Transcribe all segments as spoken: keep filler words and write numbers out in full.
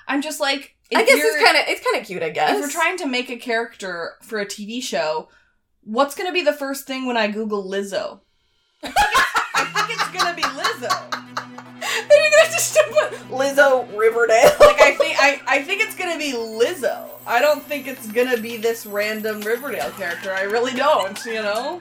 I'm just like... I guess it's kind of it's kind of cute, I guess. If we're trying to make a character for a T V show, what's going to be the first thing when I Google Lizzo? I think it's, I think it's going to be Lizzo. Then you're going to just put Lizzo Riverdale. Like, I think I, I think it's going to be Lizzo. I don't think it's going to be this random Riverdale character. I really don't, you know?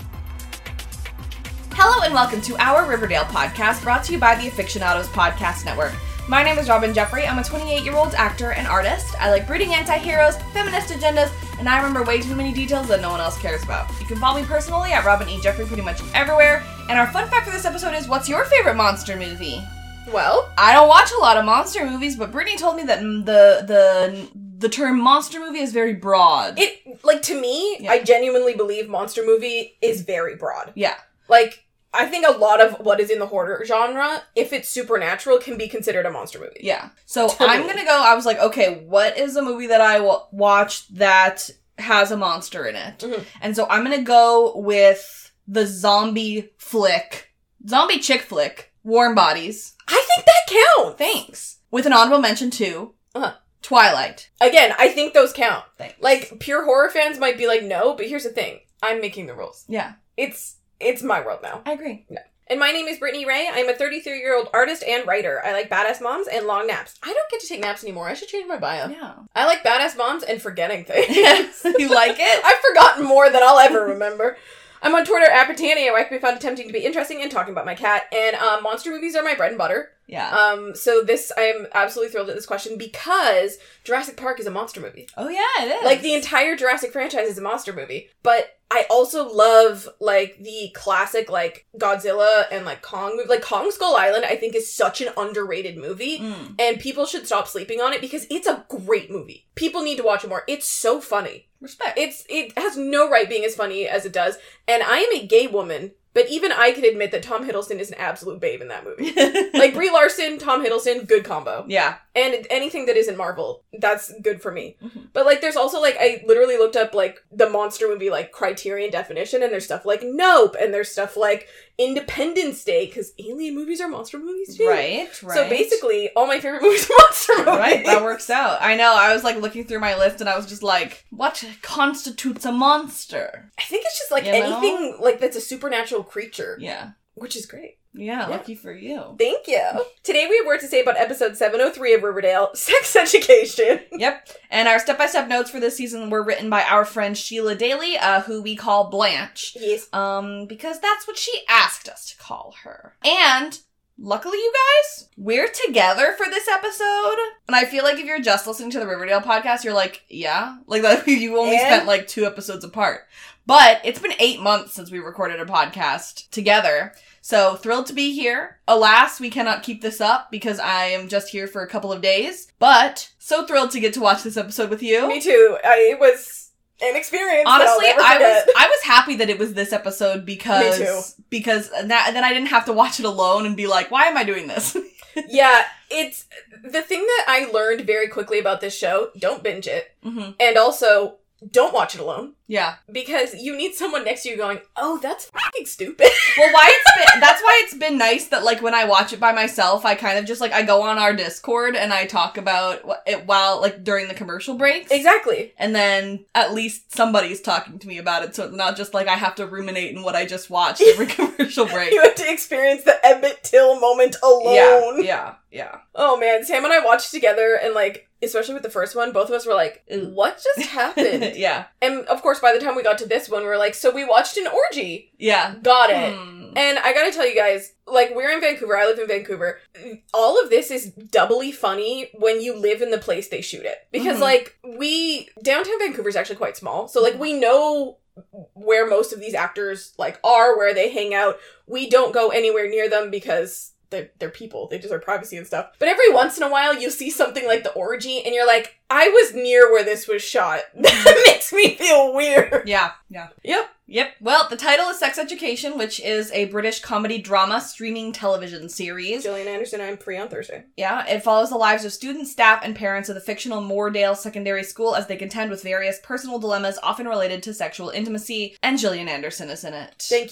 Hello and welcome to our Riverdale podcast, brought to you by the Afictionados Podcast Network. My name is Robin Jeffrey. I'm a twenty-eight-year-old actor and artist. I like brooding anti-heroes, feminist agendas, and I remember way too many details that no one else cares about. You can follow me personally at Robin E. Jeffrey pretty much everywhere. And our fun fact for this episode is, what's your favorite monster movie? Well, I don't watch a lot of monster movies, but Brittany told me that the the the term monster movie is very broad. It, like, to me, yeah. I genuinely believe monster movie is very broad. Yeah. Like, I think a lot of what is in the horror genre, if it's supernatural, can be considered a monster movie. Yeah. So I'm gonna go, I was like, okay, what is a movie that I w- watched that has a monster in it? Mm-hmm. And so I'm gonna go with the zombie flick, zombie chick flick, Warm Bodies. I think that counts! Thanks. With an honorable mention too, uh-huh. Twilight. Again, I think those count. Thanks. Like, pure horror fans might be like, no, but here's the thing. I'm making the rules. Yeah. It's... It's my world now. I agree. Yeah. And my name is Brittany Ray. I'm a thirty-three-year-old artist and writer. I like badass moms and long naps. I don't get to take naps anymore. I should change my bio. Yeah. I like badass moms and forgetting things. You like it? I've forgotten more than I'll ever remember. I'm on Twitter at Britannia, where I can be found attempting to be interesting and talking about my cat. And um, monster movies are my bread and butter. Yeah. Um. So this, I am absolutely thrilled at this question because Jurassic Park is a monster movie. Oh yeah, it is. Like, the entire Jurassic franchise is a monster movie. But I also love, like, the classic, like, Godzilla and, like, Kong movie. Like, Kong Skull Island, I think, is such an underrated movie. Mm. And people should stop sleeping on it because it's a great movie. People need to watch it more. It's so funny. Respect. It's It has no right being as funny as it does. And I am a gay woman, but even I can admit that Tom Hiddleston is an absolute babe in that movie. Like, Brie Larson, Tom Hiddleston, good combo. Yeah. And anything that isn't Marvel, that's good for me. Mm-hmm. But, like, there's also, like, I literally looked up, like, the monster movie, like, criterion definition, and there's stuff like Nope, and there's stuff like Independence Day, because alien movies are monster movies, too. Right, right. So, basically, all my favorite movies are monster movies. Right, that works out. I know, I was, like, looking through my list, and I was just like, what constitutes a monster? I think it's just, like, you anything, know? like, that's a supernatural creature. Yeah. Which is great. Yeah, yeah, lucky for you. Thank you. Today we have words to say about episode seven oh three of Riverdale, Sex Education. Yep. And our step-by-step notes for this season were written by our friend Sheila Daly, uh, who we call Blanche. Yes. Um, because that's what she asked us to call her. And luckily, you guys, we're together for this episode. And I feel like if you're just listening to the Riverdale podcast, you're like, yeah. Like, that you only and? spent, like, two episodes apart. But it's been eight months since we recorded a podcast together. So, thrilled to be here. Alas, we cannot keep this up because I am just here for a couple of days. But, so thrilled to get to watch this episode with you. Me too. I, it was an experience. Honestly, that I'll never I forget. was I was happy that it was this episode because... Me too. Because that, then I didn't have to watch it alone and be like, why am I doing this? Yeah, it's... The thing that I learned very quickly about this show, don't binge it. Mm-hmm. And also, don't watch it alone. Yeah. Because you need someone next to you going, oh, that's fucking stupid. Well, why it's been, that's why it's been nice that, like, when I watch it by myself, I kind of just, like, I go on our Discord and I talk about it while, like, during the commercial breaks. Exactly. And then at least somebody's talking to me about it, so it's not just, like, I have to ruminate in what I just watched every commercial break. You have to experience the Emmett Till moment alone. Yeah, yeah, yeah. Oh, man, Sam and I watched together and, like, especially with the first one, both of us were like, what just happened? Yeah. And, of course, by the time we got to this one, we were like, so we watched an orgy. Yeah. Got it. Hmm. And I gotta tell you guys, like, we're in Vancouver, I live in Vancouver. All of this is doubly funny when you live in the place they shoot it. Because, mm-hmm. like, we... Downtown Vancouver's actually quite small. So, like, we know where most of these actors, like, are, where they hang out. We don't go anywhere near them because... They're, they're people. They deserve privacy and stuff. But every once in a while, you'll see something like the orgy, and you're like, I was near where this was shot. That makes me feel weird. Yeah, yeah. Yep. Yep. Well, the title is Sex Education, which is a British comedy drama streaming television series. Gillian Anderson, I'm free on Thursday. Yeah, it follows the lives of students, staff, and parents of the fictional Moordale Secondary School as they contend with various personal dilemmas often related to sexual intimacy, and Gillian Anderson is in it. Thank you.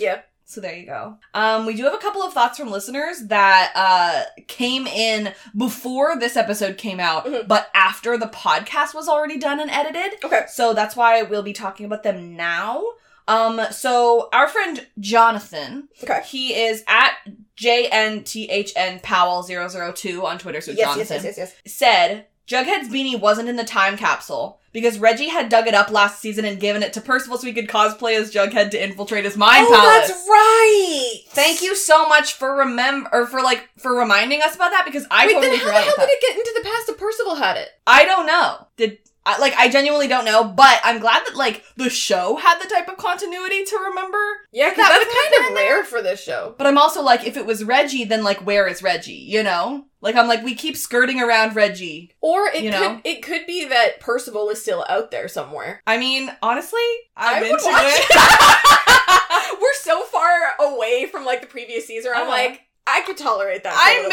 So there you go. Um, we do have a couple of thoughts from listeners that uh, came in before this episode came out, mm-hmm. but after the podcast was already done and edited. Okay. So that's why we'll be talking about them now. Um, so our friend Jonathan, okay. he is at J N T H N Powell zero zero two on Twitter, so yes, Jonathan, yes, yes, yes, yes. said, Jughead's beanie wasn't in the time capsule because Reggie had dug it up last season and given it to Percival so he could cosplay as Jughead to infiltrate his mind oh, palace. That's right! Thank you so much for remem- or for like, for reminding us about that because I Wait, totally then how forgot the hell about did it get into the past if Percival had it? I don't know. Did... I, like, I genuinely don't know, but I'm glad that, like, the show had the type of continuity to remember. Yeah, because that that's kind of rare for this show. But I'm also like, if it was Reggie, then, like, where is Reggie, you know? Like, I'm like, we keep skirting around Reggie. Or it you could know? it could be that Percival is still out there somewhere. I mean, honestly, I'm I would into watch it. We're so far away from, like, the previous season, I'm Uh-huh. like, I could tolerate that. I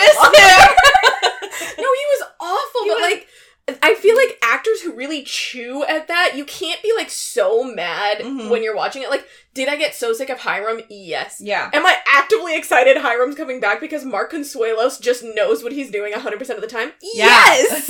miss him! No, he was awful, He but, was- like... I feel like actors who really chew at that, you can't be, like, so mad Mhm. when you're watching it. Like, did I get so sick of Hiram? Yes. Yeah. Am I actively excited Hiram's coming back because Mark Consuelos just knows what he's doing one hundred percent of the time? Yes!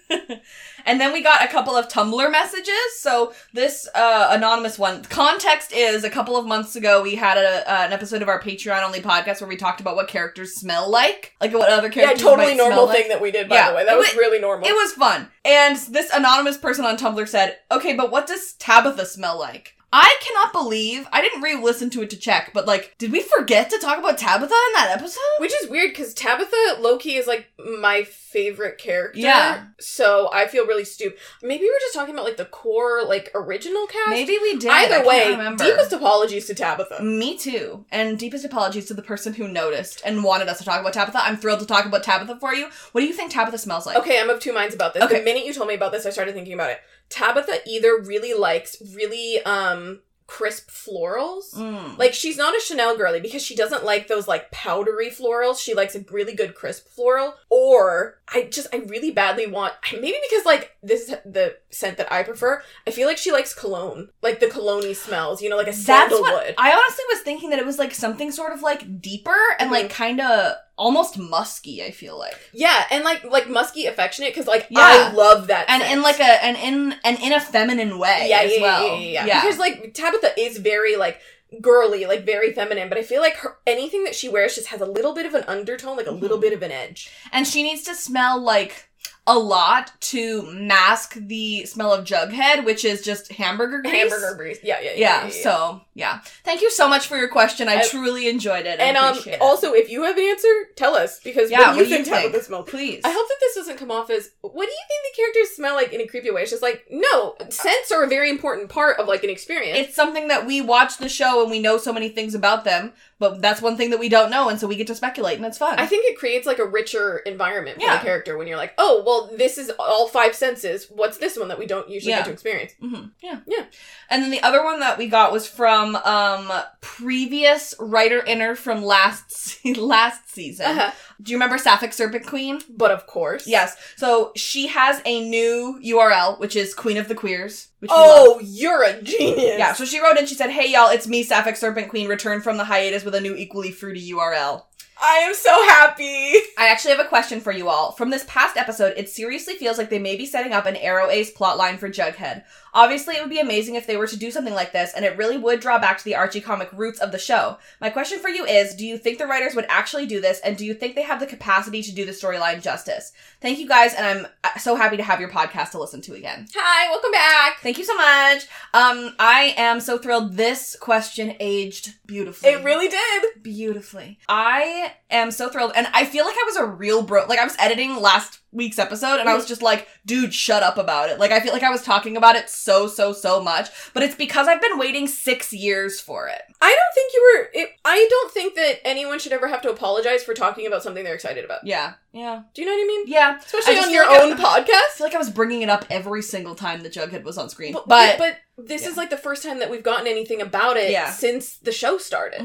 And then we got a couple of Tumblr messages. So this uh, anonymous one, context is a couple of months ago we had a, uh, an episode of our Patreon-only podcast where we talked about what characters smell like. Like what other Yeah, characters totally might normal smell like. thing that we did, by Yeah. the way. That It was wa- really normal. It was fun. And this anonymous person on Tumblr said, okay, but what does Tabitha smell like? I cannot believe, I didn't re-listen to it to check, but like, did we forget to talk about Tabitha in that episode? Which is weird, because Tabitha, low-key, is, like, my favorite character. Yeah. So I feel really stupid. Maybe we're just talking about, like, the core, like, original cast? Maybe we did. Either I can't way, remember. deepest apologies to Tabitha. Me too. And deepest apologies to the person who noticed and wanted us to talk about Tabitha. I'm thrilled to talk about Tabitha for you. What do you think Tabitha smells like? Okay, I'm of two minds about this. Okay. The minute you told me about this, I started thinking about it. Tabitha either really likes really, um... crisp florals. Mm. Like, she's not a Chanel girly because she doesn't like those, like, powdery florals. She likes a really good crisp floral. Or, I just, I really badly want, maybe because, like, this is the scent that I prefer, I feel like she likes cologne. Like, the cologne-y smells, you know, like a That's sandalwood. what, I honestly was thinking that it was like something sort of like deeper and Mhm. like kind of almost musky, I feel like. Yeah, and, like, like musky affectionate, because, like, Yeah. I love that And scent. in like a, and in, and in a feminine way yeah, as yeah, well. yeah, yeah, yeah. Because, like, Tabitha is very, like, girly, like, very feminine, but I feel like her anything that she wears just has a little bit of an undertone, like, a little Mhm. bit of an edge. And she needs to smell like a lot to mask the smell of Jughead, which is just hamburger grease. Hamburger grease. Yeah, yeah, yeah. Yeah, yeah, yeah. so, yeah. Thank you so much for your question. I, I- truly enjoyed it. I And um, appreciate it. also, if you have an answer, tell us, because Yeah, what do you what do you think think? Tabitha smells? Please. I hope that this doesn't come off as, what do you think the characters smell like in a creepy way? It's just like, no, scents are a very important part of, like, an experience. It's something that we watch the show and we know so many things about them, but that's one thing that we don't know, and so we get to speculate, and it's fun. I think it creates, like, a richer environment for Yeah. the character when you're like, oh, well, this is all five senses. What's this one that we don't usually Yeah. get to experience? Mm-hmm. Yeah. Yeah. And then the other one that we got was from um previous writer inner from last se- last season. Uh-huh. Do you remember Sapphic Serpent Queen? But of course. Yes. So she has a new U R L, which is Queen of the Queers. Which we love. Oh, you're a genius. Yeah, so she wrote in, she said, hey y'all, it's me, Sapphic Serpent Queen, returned from the hiatus with a new equally fruity U R L. I am so happy. I actually have a question for you all. From this past episode, it seriously feels like they may be setting up an Arrow Ace plotline for Jughead. Obviously, it would be amazing if they were to do something like this, and it really would draw back to the Archie comic roots of the show. My question for you is, do you think the writers would actually do this, and do you think they have the capacity to do the storyline justice? Thank you guys, and I'm so happy to have your podcast to listen to again. Hi, welcome back. Thank you so much. Um, I am so thrilled. This question aged beautifully. It really did. Beautifully. I am so thrilled, and I feel like I was a real bro. Like, I was editing last week's episode, and I was just like, dude, shut up about it. Like, I feel like I was talking about it so, so, so much, but it's because I've been waiting six years for it. I don't think you were, it, I don't think that anyone should ever have to apologize for talking about something they're excited about. Yeah. Yeah. Do you know what I mean? Yeah. Especially I just on feel your like own I, podcast. I feel like I was bringing it up every single time that Jughead was on screen. But, But, but this yeah. is like the first time that we've gotten anything about it Yeah. since the show started. Mhm.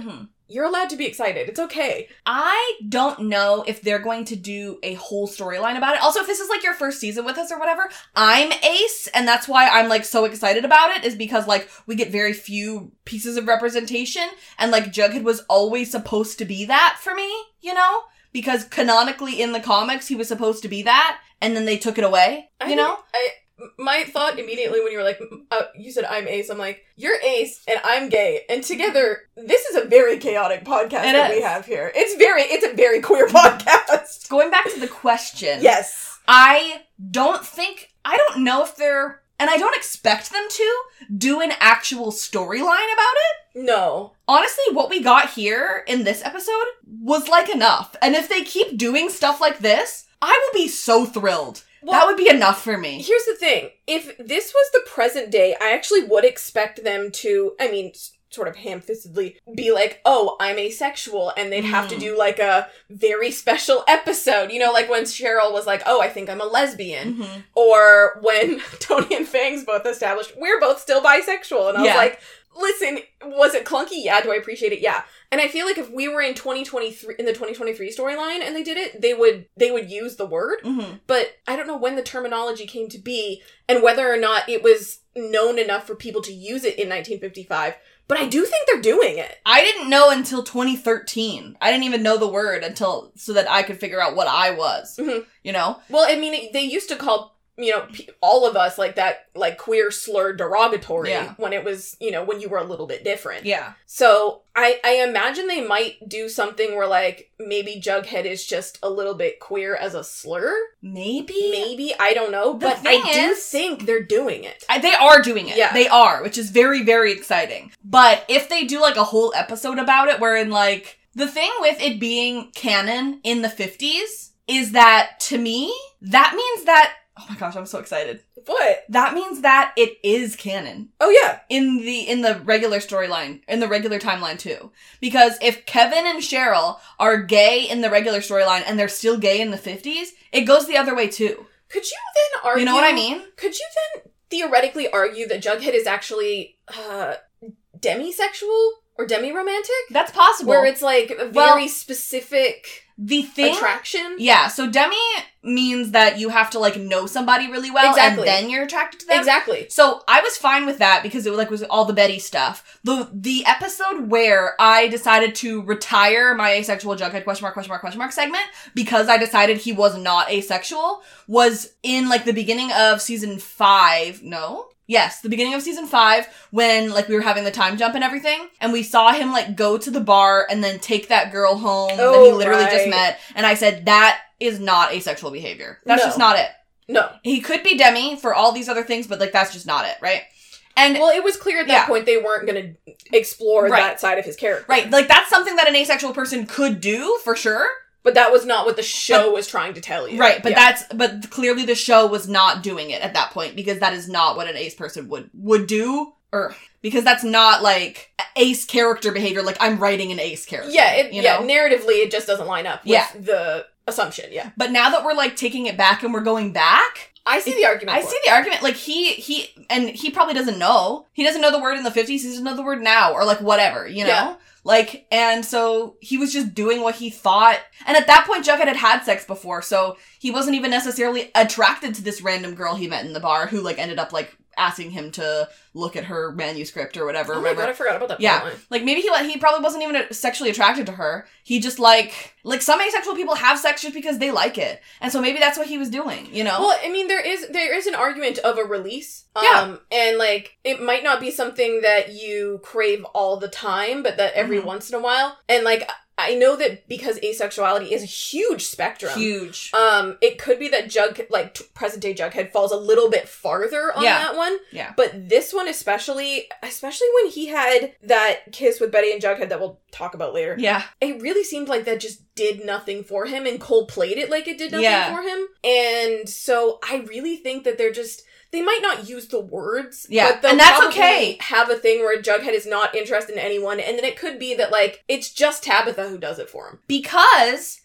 you're allowed to be excited. It's okay. I don't know if they're going to do a whole storyline about it. Also, if this is like your first season with us or whatever, I'm Ace, and that's why I'm like so excited about it, is because like we get very few pieces of representation, and like Jughead was always supposed to be that for me, you know? Because canonically in the comics, he was supposed to be that, and then they took it away, you I know? think I My thought immediately when you were like, uh, you said I'm Ace, I'm like, you're Ace and I'm gay, and together, this is a very chaotic podcast It that is. we have here. It's very, it's a very queer podcast. Going back to the question. Yes. I don't think, I don't know if they're, and I don't expect them to, do an actual storyline about it. No. Honestly, what we got here in this episode was like enough. And if they keep doing stuff like this, I will be so thrilled. Well, that would be enough for me. Here's the thing. If this was the present day, I actually would expect them to, I mean, s- sort of ham-fistedly be like, oh, I'm asexual, and they'd have to Mm. do like a very special episode. You know, like when Cheryl was like, oh, I think I'm a lesbian. Mm-hmm. Or when Tony and Fangs both established, we're both still bisexual. And I Yeah. was like, listen, was it clunky? Yeah. Do I appreciate it? Yeah. And I feel like if we were in twenty twenty-three, in the twenty twenty-three storyline and they did it, they would, they would use the word. Mm-hmm. But I don't know when the terminology came to be and whether or not it was known enough for people to use it in nineteen fifty-five. But I do think they're doing it. I didn't know until twenty thirteen. I didn't even know the word until, so that I could figure out what I was. Mhm. You know? Well, I mean, it, they used to call, you know, pe- all of us like that, like queer slur derogatory Yeah. when it was, you know, when you were a little bit different. Yeah. So I, I imagine they might do something where like maybe Jughead is just a little bit queer as a slur. Maybe? Maybe, I don't know. The But thing I do is- think they're doing it. I, they are doing it. Yeah. They are, which is very, very exciting. But if they do like a whole episode about it, wherein like, the thing with it being canon in the fifties is that, to me, that means that, oh my gosh, I'm so excited. What? That means that it is canon. Oh yeah. In the, in the regular storyline, in the regular timeline too. Because if Kevin and Cheryl are gay in the regular storyline and they're still gay in the fifties, it goes the other way too. Could you then argue... You know what I mean? Could you then theoretically argue that Jughead is actually uh, demisexual or demi-romantic? That's possible. Where it's like a very Well, specific the thing, attraction? yeah, so demi means that you have to like know somebody really well Exactly. and then you're attracted to them. Exactly. So I was fine with that because it was like was all the Betty stuff. The the episode where I decided to retire my asexual Jughead question mark question mark question mark segment because I decided he was not asexual was in like the beginning of season five. No. Yes, the beginning of season five, when, like, we were having the time jump and everything, and we saw him, like, go to the bar and then take that girl home that he Oh, literally just right. met, and I said, that is not asexual behavior. That's No. just not it. No. He could be demi for all these other things, but, like, that's just not it, right? And, Well, it was clear at that Yeah. point they weren't going to explore Right. that side of his character. right, like, that's something that an asexual person could do, for sure. But that was not what the show was trying to tell you. Right, but Yeah. that's, but clearly the show was not doing it at that point, because that is not what an ace person would, would do, or, because that's not, like, ace character behavior, like, I'm writing an ace character. Yeah, it, you yeah, know? narratively it just doesn't line up with Yeah. the assumption, yeah. But now that we're, like, taking it back and we're going back, I see the argument I for see it. the argument, like, he, he, and he probably doesn't know. He doesn't know the word in the fifties, he doesn't know the word now, or, like, whatever, you know? Yeah. Like, and so he was just doing what he thought. And at that point, Jughead had had sex before, so he wasn't even necessarily attracted to this random girl he met in the bar who, like, ended up, like, asking him to look at her manuscript or whatever. Oh my remember? god, I forgot about that Yeah. plotline. Like, maybe he he probably wasn't even sexually attracted to her. He just, like, like, some asexual people have sex just because they like it. And so maybe that's what he was doing, you know? Well, I mean, there is there is an argument of a release. Yeah. Um, and, like, it might not be something that you crave all the time, but that every Mhm. once in a while. And, like, I know that because asexuality is a huge spectrum. Huge. Um, it could be that Jug, like, t- present day Jughead falls a little bit farther on Yeah. that one. Yeah. But this one especially, especially when he had that kiss with Betty and Jughead that we'll talk about later. Yeah. It really seemed like that just did nothing for him, and Cole played it like it did nothing Yeah. for him. And so I really think that they're just, they might not use the words, Yeah, but they'll and that's probably okay. have a thing where Jughead is not interested in anyone, and then it could be that, like, it's just Tabitha who does it for him. Because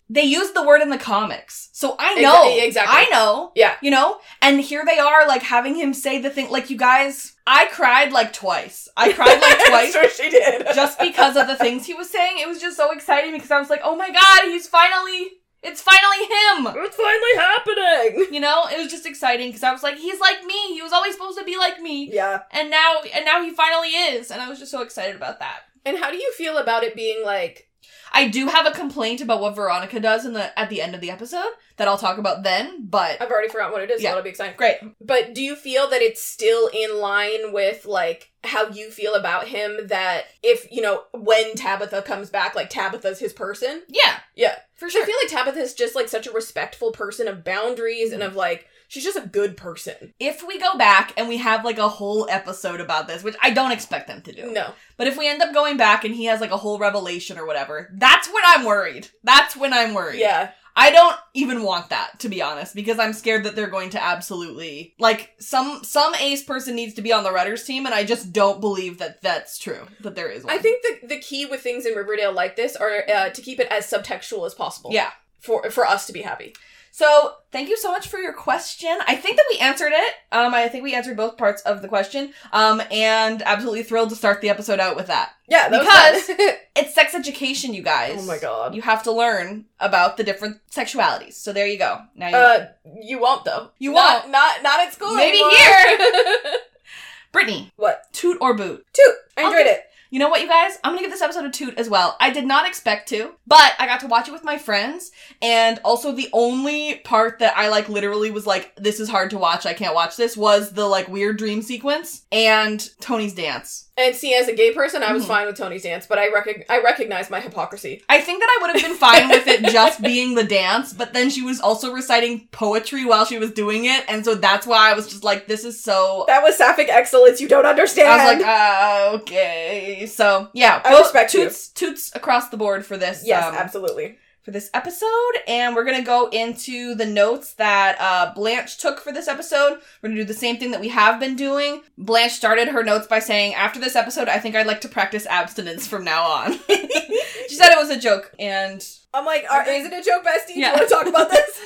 they used the word in the comics. So I know. Exa- exactly. I know. Yeah. You know? And here they are, like, having him say the thing. Like, you guys, I cried, like, twice. I cried, like, twice. Sure she did. Just because of the things he was saying. It was just so exciting because I was like, oh my god, he's finally... It's finally him! It's finally happening! You know? It was just exciting because I was like, he's like me. He was always supposed to be like me. Yeah. And now, and now he finally is. And I was just so excited about that. And how do you feel about it being, like... I do have a complaint about what Veronica does in the at the end of the episode that I'll talk about then, but... I've already forgotten what it is, Yeah. so that'll be exciting. Great. But do you feel that it's still in line with, like, how you feel about him, that if, you know, when Tabitha comes back, like, Tabitha's his person? Yeah. Yeah. For I sure. feel like Tabitha's just, like, such a respectful person of boundaries and of, like, she's just a good person. If we go back and we have, like, a whole episode about this, which I don't expect them to do. No. But if we end up going back and he has, like, a whole revelation or whatever, that's when I'm worried. That's when I'm worried. Yeah. I don't even want that, to be honest, because I'm scared that they're going to absolutely... Like, some some ace person needs to be on the writers' team, and I just don't believe that that's true, that there is one. I think the, the key with things in Riverdale like this are uh, to keep it as subtextual as possible. Yeah. For, for us to be happy. So, thank you so much for your question. I think that we answered it. Um, I think we answered both parts of the question. Um, and absolutely thrilled to start the episode out with that. Yeah, that Because was fun. it's sex education, you guys. Oh my god. You have to learn about the different sexualities. So there you go. Now you Uh, know. you won't, though. You not, won't. Not, not at school Maybe anymore. here. Brittany. What? Toot or boot? Toot. I enjoyed Okay. it. You know what, you guys? I'm gonna give this episode a toot as well. I did not expect to, but I got to watch it with my friends, and also the only part that I, like, literally was like, this is hard to watch, I can't watch this, was the, like, weird dream sequence, and Tony's dance. And see, as a gay person, I was Mhm. fine with Tony's dance, but I rec- I recognize my hypocrisy. I think that I would have been fine with it just being the dance, but then she was also reciting poetry while she was doing it, and so that's why I was just like, this is so... That was sapphic excellence, you don't understand! I was like, ah, okay. So, yeah. I both respect you. toots, toots across the board for this. Yes, um, absolutely. for this episode, and we're gonna go into the notes that uh, Blanche took for this episode. We're gonna do the same thing that we have been doing. Blanche started her notes by saying, after this episode, I think I'd like to practice abstinence from now on. She said it was a joke, and... I'm like, are, is it a joke, bestie? Yeah. Do you want to talk about this?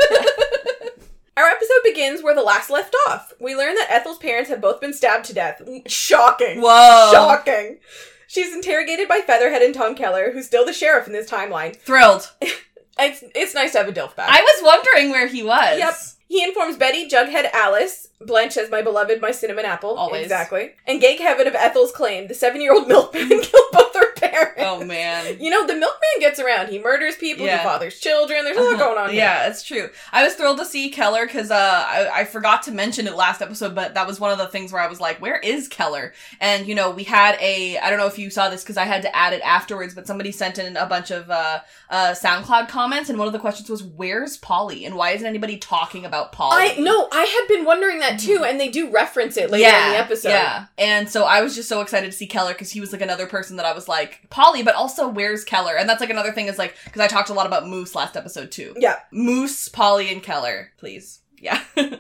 Our episode begins where the last left off. We learn that Ethel's parents have both been stabbed to death. Shocking. Whoa. Shocking. She's interrogated by Featherhead and Tom Keller, who's still the sheriff in this timeline. Thrilled. It's, it's nice to have a DILF back. I was wondering where he was. Yep. He informs Betty, Jughead, Alice, Blanche says, my beloved, my cinnamon apple. Always. Exactly. And Gay Kevin of Ethel's claim. The seven-year-old milkman killed both her parents. Oh, man. You know, the milkman gets around. He murders people. Yeah. He fathers children. There's a lot going on here. Yeah, it's true. I was thrilled to see Keller because uh, I, I forgot to mention it last episode, but that was one of the things where I was like, where is Keller? And, you know, we had a, I don't know if you saw this because I had to add it afterwards, but somebody sent in a bunch of uh, uh, SoundCloud comments, and one of the questions was, where's Polly? And why isn't anybody talking about Polly? I no, I had been wondering that too, and they do reference it later yeah, in the episode. Yeah, and so I was just so excited to see Keller because he was like another person that I was like, Polly, but also where's Keller? And that's like another thing is like, because I talked a lot about Moose last episode too. Yeah. Moose, Polly, and Keller, please. Yeah.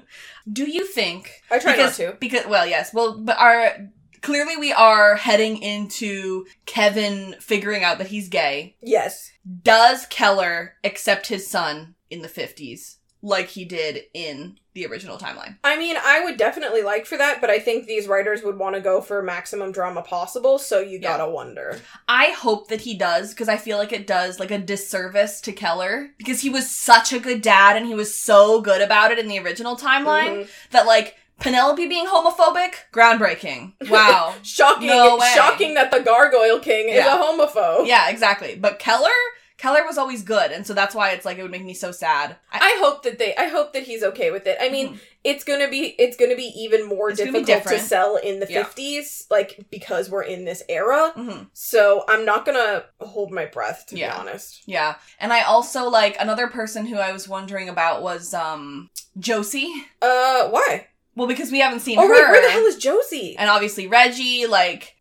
Do you think... I try because, not to. Because, well, yes, well, but our... Clearly we are heading into Kevin figuring out that he's gay. Yes. Does Keller accept his son in the fifties like he did in the original timeline? I mean, I would definitely like for that, but I think these writers would want to go for maximum drama possible, so you Yeah. gotta wonder. I hope that he does, because I feel like it does, like, a disservice to Keller, because he was such a good dad, and he was so good about it in the original timeline, Mhm. that, like, Penelope being homophobic? Groundbreaking. Wow. Shocking. No way. Shocking that the Gargoyle King is Yeah. a homophobe. Yeah, exactly. But Keller? Keller was always good, and so that's why it's like, it would make me so sad. I, I hope that they, I hope that he's okay with it. I mean, Mhm. it's gonna be, it's gonna be even more It's gonna be difficult to different. sell in the Yeah. fifties, like, because we're in this era. Mhm. So I'm not gonna hold my breath, to Yeah. be honest. Yeah. And I also, like, another person who I was wondering about was, um, Josie. Uh, why? Well, because we haven't seen Oh, her. wait, where the hell is Josie? And obviously Reggie, like,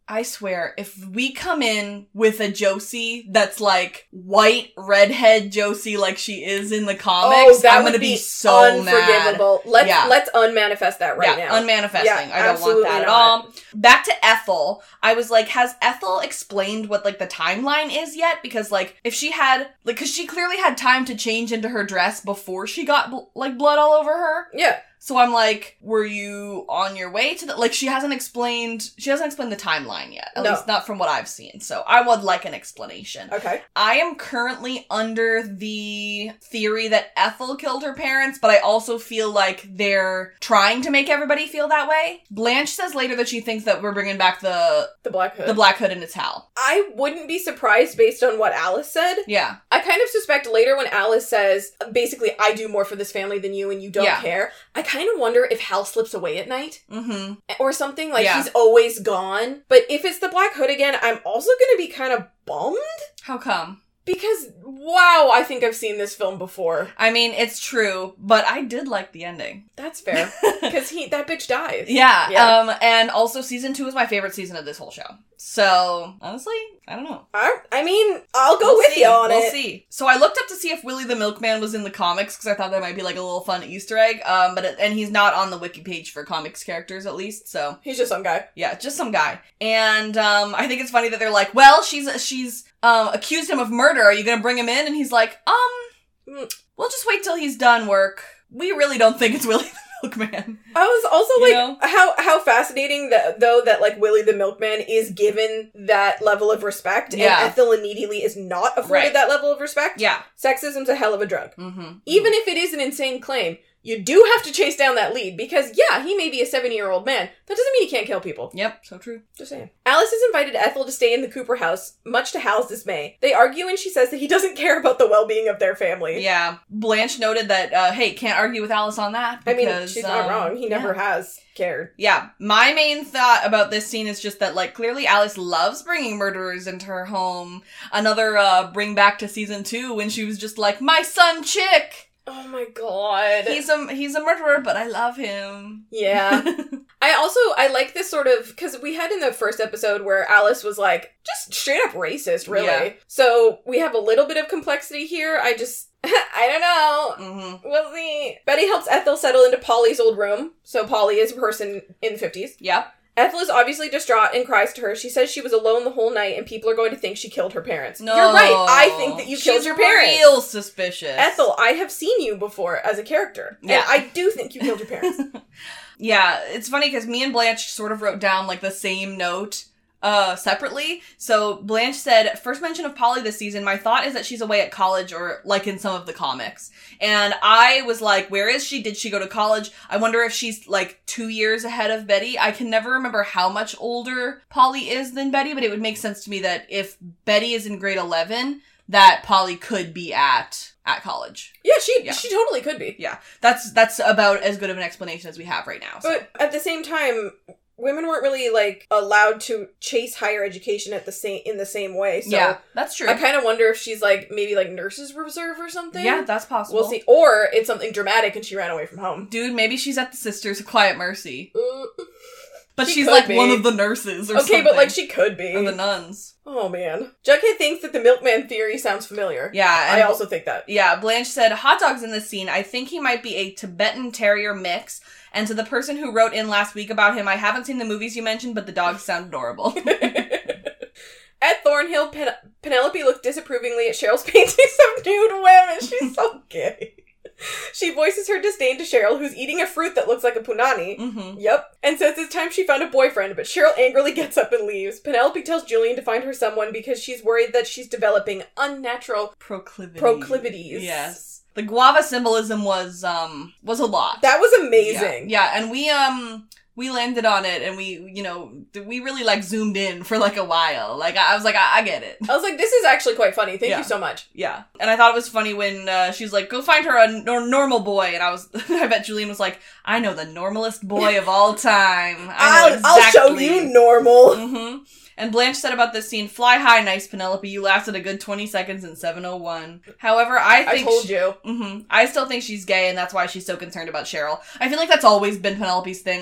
I swear, if we come in with a Josie that's like white redhead Josie like she is in the comics, oh, that I'm would gonna be, be so unforgivable. mad. Let's Yeah. let's unmanifest that right yeah, now. unmanifesting. Yeah, I don't want that not. at all. Back to Ethel. I was like, has Ethel explained what like the timeline is yet? Because like, if she had like, because she clearly had time to change into her dress before she got bl- like blood all over her. Yeah. So I'm like, were you on your way to the, like, she hasn't explained, she hasn't explained the timeline yet. At No. least not from what I've seen. So I would like an explanation. Okay. I am currently under the theory that Ethel killed her parents, but I also feel like they're trying to make everybody feel that way. Blanche says later that she thinks that we're bringing back the, The Black Hood. the Black Hood and it's Hal. I wouldn't be surprised based on what Alice said. Yeah. I kind of suspect later when Alice says, basically, I do more for this family than you and you don't Yeah. care, I kind of wonder if Hal slips away at night Mm-hmm. or something. Like, Yeah. he's always gone. But if it's the Black Hood again, I'm also going to be kind of bummed. How come? Because, wow, I think I've seen this film before. I mean, it's true, but I did like the ending. That's fair. Because he that bitch dies. Yeah, Yeah. um, and also season two is my favorite season of this whole show. So, honestly, I don't know. I, I mean, I'll go We'll with see. you on we'll it. see. So I looked up to see if Willie the Milkman was in the comics, because I thought that might be like a little fun Easter egg, um, but it, and he's not on the wiki page for comics characters, at least, so, He's just some guy. yeah, just some guy. And, um, I think it's funny that they're like, well, she's, she's, um, accused him of murder, are you gonna bring him in? And he's like, um, Mm. we'll just wait till he's done work. We really don't think it's Willie the Milkman. I was also You like, know? how how fascinating that though that like Willie the Milkman is given that level of respect, Yeah. and Ethel immediately is not afforded Right. that level of respect. Yeah. Sexism's a hell of a drug. Mm-hmm. Even if it is an insane claim, you do have to chase down that lead because yeah, he may be a seventy-year-old man. That doesn't mean he can't kill people. Yep, so true. Just saying. Alice has invited Ethel to stay in the Cooper house, much to Hal's dismay. They argue and she says that he doesn't care about the well-being of their family. Yeah. Blanche noted that, uh, hey, can't argue with Alice on that. I mean, because, she's not um, wrong. He never yeah. has cared. Yeah. My main thought about this scene is just that, like, clearly Alice loves bringing murderers into her home. Another, uh, bring back to season two when she was just like, my son Chick! Oh my god. He's a, he's a murderer, but I love him. Yeah. I also, I like this sort of, because we had in the first episode where Alice was like, just straight up racist, really. Yeah. So we have a little bit of complexity here. I just, I don't know. Mm-hmm. We'll see. Betty helps Ethel settle into Polly's old room. So Polly is a person in the fifties. Yep. Ethel is obviously distraught and cries to her. She says she was alone the whole night and people are going to think she killed her parents. No. You're right. I think that you She's killed your parents. real suspicious. Ethel, I have seen you before as a character. Yeah. And I do think you killed your parents. Yeah, it's funny because me and Blanche sort of wrote down, like, the same note, uh, separately. So, Blanche said, first mention of Polly this season, my thought is that she's away at college or, like, in some of the comics. And I was like, where is she? Did she go to college? I wonder if she's, like, two years ahead of Betty. I can never remember how much older Polly is than Betty, but it would make sense to me that if Betty is in grade eleven, that Polly could be at... at college. Yeah, she Yeah. she totally could be. Yeah. That's that's about as good of an explanation as we have right now. So. But at the same time, women weren't really like allowed to chase higher education at the same in the same way. So yeah, that's true. I kind of wonder if she's like maybe like nurses reserve or something. Yeah, that's possible. We'll see. Or it's something dramatic and she ran away from home. Dude, maybe she's at the Sisters of Quiet Mercy. Uh, But She she's could like be. one of the nurses or okay, something. but like she could be. Or the nuns. Oh man. Jughead thinks that the milkman theory sounds familiar. Yeah. I And, also think that. yeah, Blanche said, hot dogs in this scene. I think he might be a Tibetan Terrier mix. And to the person who wrote in last week about him, I haven't seen the movies you mentioned, but the dogs sound adorable. At Thornhill, Pen- Penelope looked disapprovingly at Cheryl's paintings of nude women. She's so gay. She voices her disdain to Cheryl, who's eating a fruit that looks like a punani. Mm-hmm. Yep. And says it's time she found a boyfriend, but Cheryl angrily gets up and leaves. Penelope tells Julian to find her someone because she's worried that she's developing unnatural Proclivities. proclivities. Yes. The guava symbolism was, um, was a lot. That was amazing. Yeah, yeah, and we, um, we landed on it and we, you know, we really, like, zoomed in for, like, a while. Like, I was like, I, I get it. I was like, this is actually quite funny. Thank Yeah. you so much. Yeah. And I thought it was funny when uh, she's like, go find her a nor- normal boy. And I was, I bet Julian was like, I know the normalest boy of all time. I know I'll, exactly. I'll show you normal. Mm-hmm. And Blanche said about this scene, fly high, nice Penelope. You lasted a good twenty seconds in seven oh one. However, I think... I told she- you. Mm-hmm. I still think she's gay, and that's why she's so concerned about Cheryl. I feel like that's always been Penelope's thing. Like,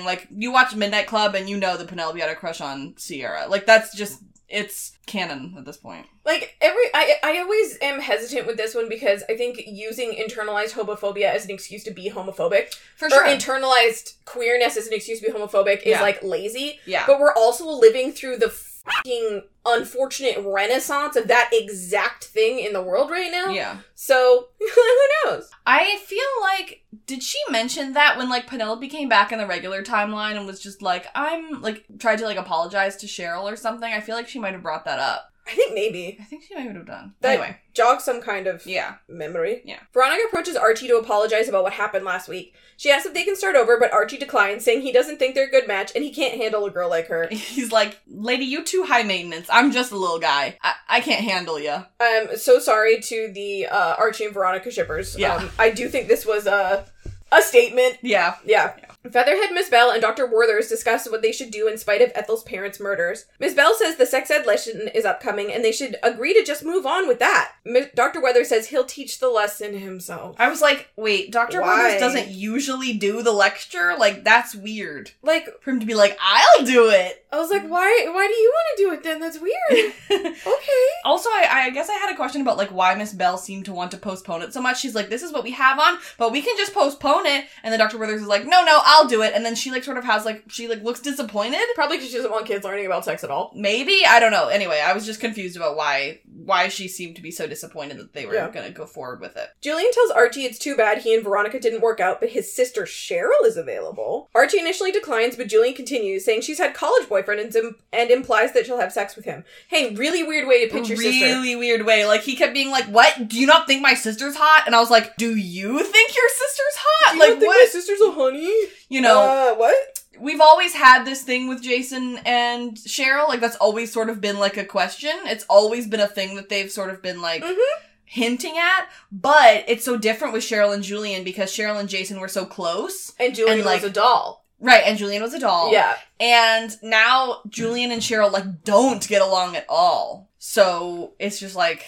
you watch Midnight Club and you know that Penelope had a crush on Sierra. Like, that's just, it's canon at this point. Like, every, I, I always am hesitant with this one because I think using internalized homophobia as an excuse to be homophobic, For sure. or internalized queerness as an excuse to be homophobic is, Yeah. like, lazy. Yeah. But we're also living through the fucking unfortunate renaissance of that exact thing in the world right now. Yeah. So, who knows? I feel like, did she mention that when, like, Penelope came back in the regular timeline and was just like, I'm, like, tried to, like, apologize to Cheryl or something? I feel like she might have brought that up. I think maybe. I think she might have done. That Anyway. jogs some kind of Yeah. memory. Yeah. Veronica approaches Archie to apologize about what happened last week. She asks if they can start over, but Archie declines, saying he doesn't think they're a good match and he can't handle a girl like her. He's like, lady, you too high maintenance. I'm just a little guy. I, I can't handle you. I'm so sorry to the uh, Archie and Veronica shippers. Yeah. Um, I do think this was a, a statement. Yeah. Yeah. yeah. Featherhead, Miss Bell, and Doctor Werther's discuss what they should do in spite of Ethel's parents' murders. Miss Bell says the sex ed lesson is upcoming and they should agree to just move on with that. M- Doctor Werther says he'll teach the lesson himself. I was like, wait, Doctor Why? Werther's doesn't usually do the lecture? Like, that's weird. Like, For him to be like, I'll do it. I was like, why Why do you want to do it then? That's weird. Okay. Also, I, I guess I had a question about, like, why Miss Bell seemed to want to postpone it so much. She's like, this is what we have on, but we can just postpone it. And then Doctor Werther's is like, no, no, I'll do it. And then she, like, sort of has, like, she, like, looks disappointed. Probably because she doesn't want kids learning about sex at all. Maybe? I don't know. Anyway, I was just confused about why why she seemed to be so disappointed that they were Yeah. gonna go forward with it. Julian tells Archie it's too bad he and Veronica didn't work out, but his sister Cheryl is available. Archie initially declines, but Julian continues, saying she's had college boyfriend and, im- and implies that she'll have sex with him. Hey, really weird way to pitch your really sister. weird way. Like, he kept being like, what? Do you not think my sister's hot? And I was like, do you think your sister's hot? Do you like, not think what? my sister's a honey? You know, Uh, what? we've always had this thing with Jason and Cheryl. Like, that's always sort of been, like, a question. It's always been a thing that they've sort of been, like, Mm-hmm. hinting at. But it's so different with Cheryl and Julian because Cheryl and Jason were so close. And Julian And, like, was a doll. Right, and Julian was a doll. Yeah. And now Julian and Cheryl, like, don't get along at all. So it's just, like,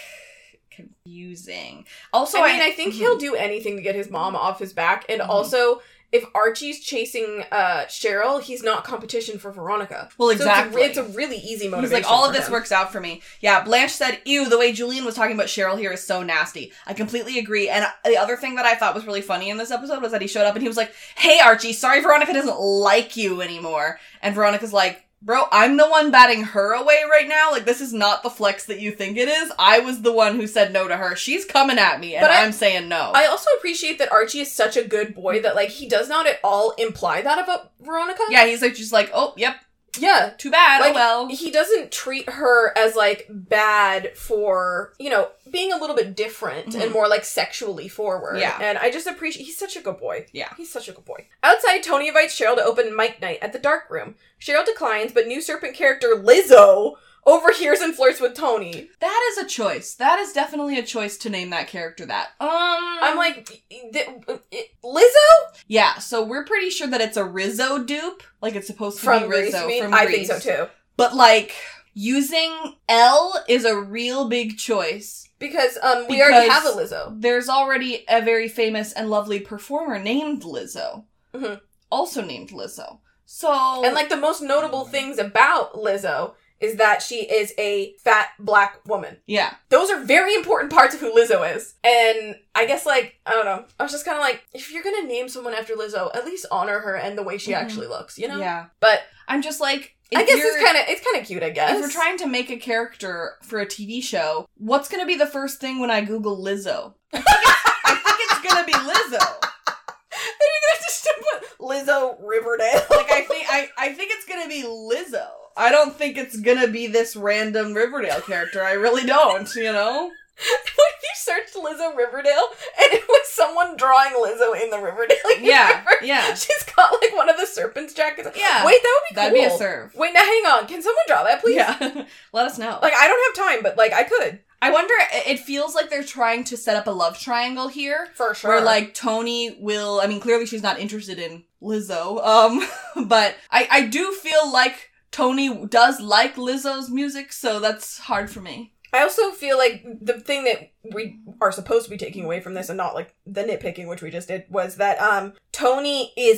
confusing. Also, I mean, I think Mhm. he'll do anything to get his mom off his back. And Mhm. also, if Archie's chasing uh, Cheryl, he's not competition for Veronica. Well, So it's a exactly. re- it's, a, really easy He's motivation. like, all of for this him. works out for me. Yeah, Blanche said, ew, the way Julian was talking about Cheryl here is so nasty. I completely agree. And the other thing that I thought was really funny in this episode was that he showed up and he was like, hey, Archie, sorry Veronica doesn't like you anymore. And Veronica's like, bro, I'm the one batting her away right now. Like, this is not the flex that you think it is. I was the one who said no to her. She's coming at me, and But I- I'm saying no. I also appreciate that Archie is such a good boy that, like, he does not at all imply that about Veronica. yeah, he's like, just like, oh, yep, Yeah. too bad, Like, oh well. he doesn't treat her as, like, bad for, you know, being a little bit different Mhm. and more, like, sexually forward. Yeah. And I just appreciate, he's such a good boy. Yeah. He's such a good boy. Outside, Tony invites Cheryl to open Mike Night at the Dark Room. Cheryl declines, but new Serpent character Lizzo overhears and flirts with Tony. That is a choice. That is definitely a choice to name that character that. Um, I'm like, th- it- Lizzo? yeah, so we're pretty sure that it's a Rizzo dupe. Like, it's supposed to From be Grease, Rizzo you mean? from I Grease. think so, too. But, like, using L is a real big choice. Because um, we already have Because- a Lizzo. There's already a very famous and lovely performer named Lizzo. Mhm. Also named Lizzo. So... And, like, the most notable things about Lizzo is that she is a fat black woman. yeah. Those are very important parts of who Lizzo is. And I guess, like, I don't know. I was just kind of like, if you're gonna name someone after Lizzo, at least honor her and the way she Mhm. actually looks, you know? Yeah. But I'm just like... I if guess you're- it's kind of it's kind of cute, I guess. If we're trying to make a character for a T V show, what's gonna be the first thing when I Google Lizzo? I think it's, I think it's gonna be Lizzo. Then you're gonna just put Lizzo Riverdale. Like, I think I, I think it's gonna be Lizzo. I don't think it's gonna be this random Riverdale character. I really don't, you know? What if you searched Lizzo Riverdale and it was someone drawing Lizzo in the Riverdale Yeah, universe? yeah. She's got, like, one of the serpent's jackets. Yeah. Wait, that would be That'd cool. be a serve. Wait, now hang on. Can someone draw that, please? Yeah. Let us know. Like, I don't have time, but, like, I could. I wonder, it feels like they're trying to set up a love triangle here. For sure. Where, like, Tony will, I mean, clearly she's not interested in Lizzo, um, but I, I do feel like Tony does like Lizzo's music, so that's hard for me. I also feel like the thing that we are supposed to be taking away from this, and not, like, the nitpicking, which we just did, was that, um, Tony is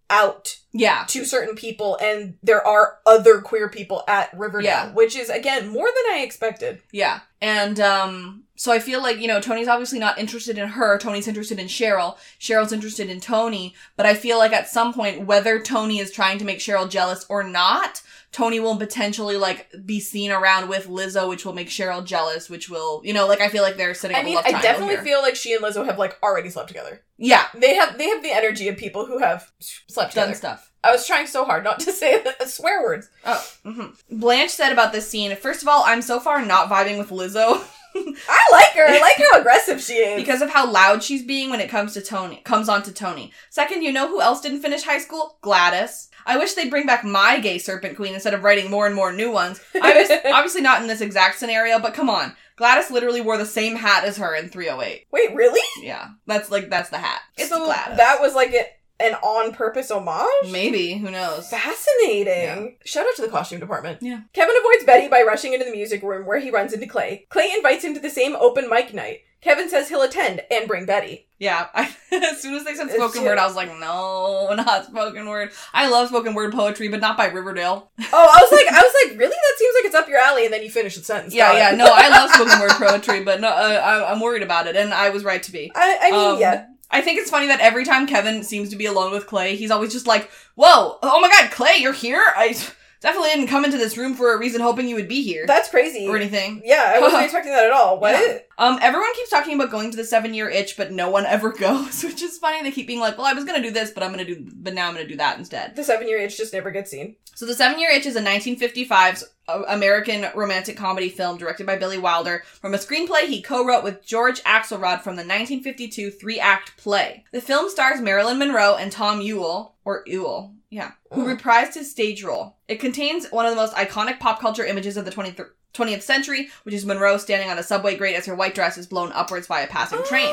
out Yeah. to certain people, and there are other queer people at Riverdale, Yeah. which is, again, more than I expected. Yeah. And, um, so I feel like, you know, Tony's obviously not interested in her. Tony's interested in Cheryl. Cheryl's interested in Tony. But I feel like at some point, whether Tony is trying to make Cheryl jealous or not, Tony will potentially, like, be seen around with Lizzo, which will make Cheryl jealous, which will, you know, like, I feel like they're setting I up mean, a love I triangle definitely here. feel like she and Lizzo have, like, already slept together. Yeah. They have they have the energy of people who have slept Done together. stuff. I was trying so hard not to say swear words. Oh. Mm-hmm. Blanche said about this scene, first of all, I'm so far not vibing with Lizzo. I like her. I like how aggressive she is. Because of how loud she's being when it comes to Tony, comes on to Tony. Second, you know who else didn't finish high school? Gladys. I wish they'd bring back my gay Serpent Queen instead of writing more and more new ones. I was obviously not in this exact scenario, but come on. Gladys literally wore the same hat as her in three oh eight. Wait, really? Yeah. That's like, that's the hat. It's so Gladys. that was like a, an on-purpose homage? Maybe. Who knows? Fascinating. Yeah. Shout out to the costume department. Yeah. Kevin avoids Betty by rushing into the music room where he runs into Clay. Clay invites him to the same open mic night. Kevin says he'll attend and bring Betty. Yeah. I, as soon as they said It's spoken just- word, I was like, no, not spoken word. I love spoken word poetry, but not by Riverdale. Oh, I was like, I was like, really? That seems like it's up your alley, and then you finish the sentence. Yeah, Got yeah. it. No, I love spoken word poetry, but no, uh, I, I'm worried about it, and I was right to be. I, I mean, Um, yeah. I think it's funny that every time Kevin seems to be alone with Clay, he's always just like, whoa, oh my god, Clay, you're here? I definitely didn't come into this room for a reason hoping you would be here. That's crazy. or anything. Yeah, I wasn't expecting that at all. What? Yeah. Um, everyone keeps talking about going to the seven-year itch, but no one ever goes, which is funny. They keep being like, well, I was gonna do this, but I'm gonna do, but now I'm gonna do that instead. The seven-year itch just never gets seen. So The Seven-Year Itch is a nineteen fifty-five American romantic comedy film directed by Billy Wilder from a screenplay he co-wrote with George Axelrod from the nineteen fifty-two three-act play. The film stars Marilyn Monroe and Tom Ewell, or Ewell, yeah, who Oh. reprised his stage role. It contains one of the most iconic pop culture images of the twentieth, twentieth century, which is Monroe standing on a subway grate as her white dress is blown upwards by a passing train.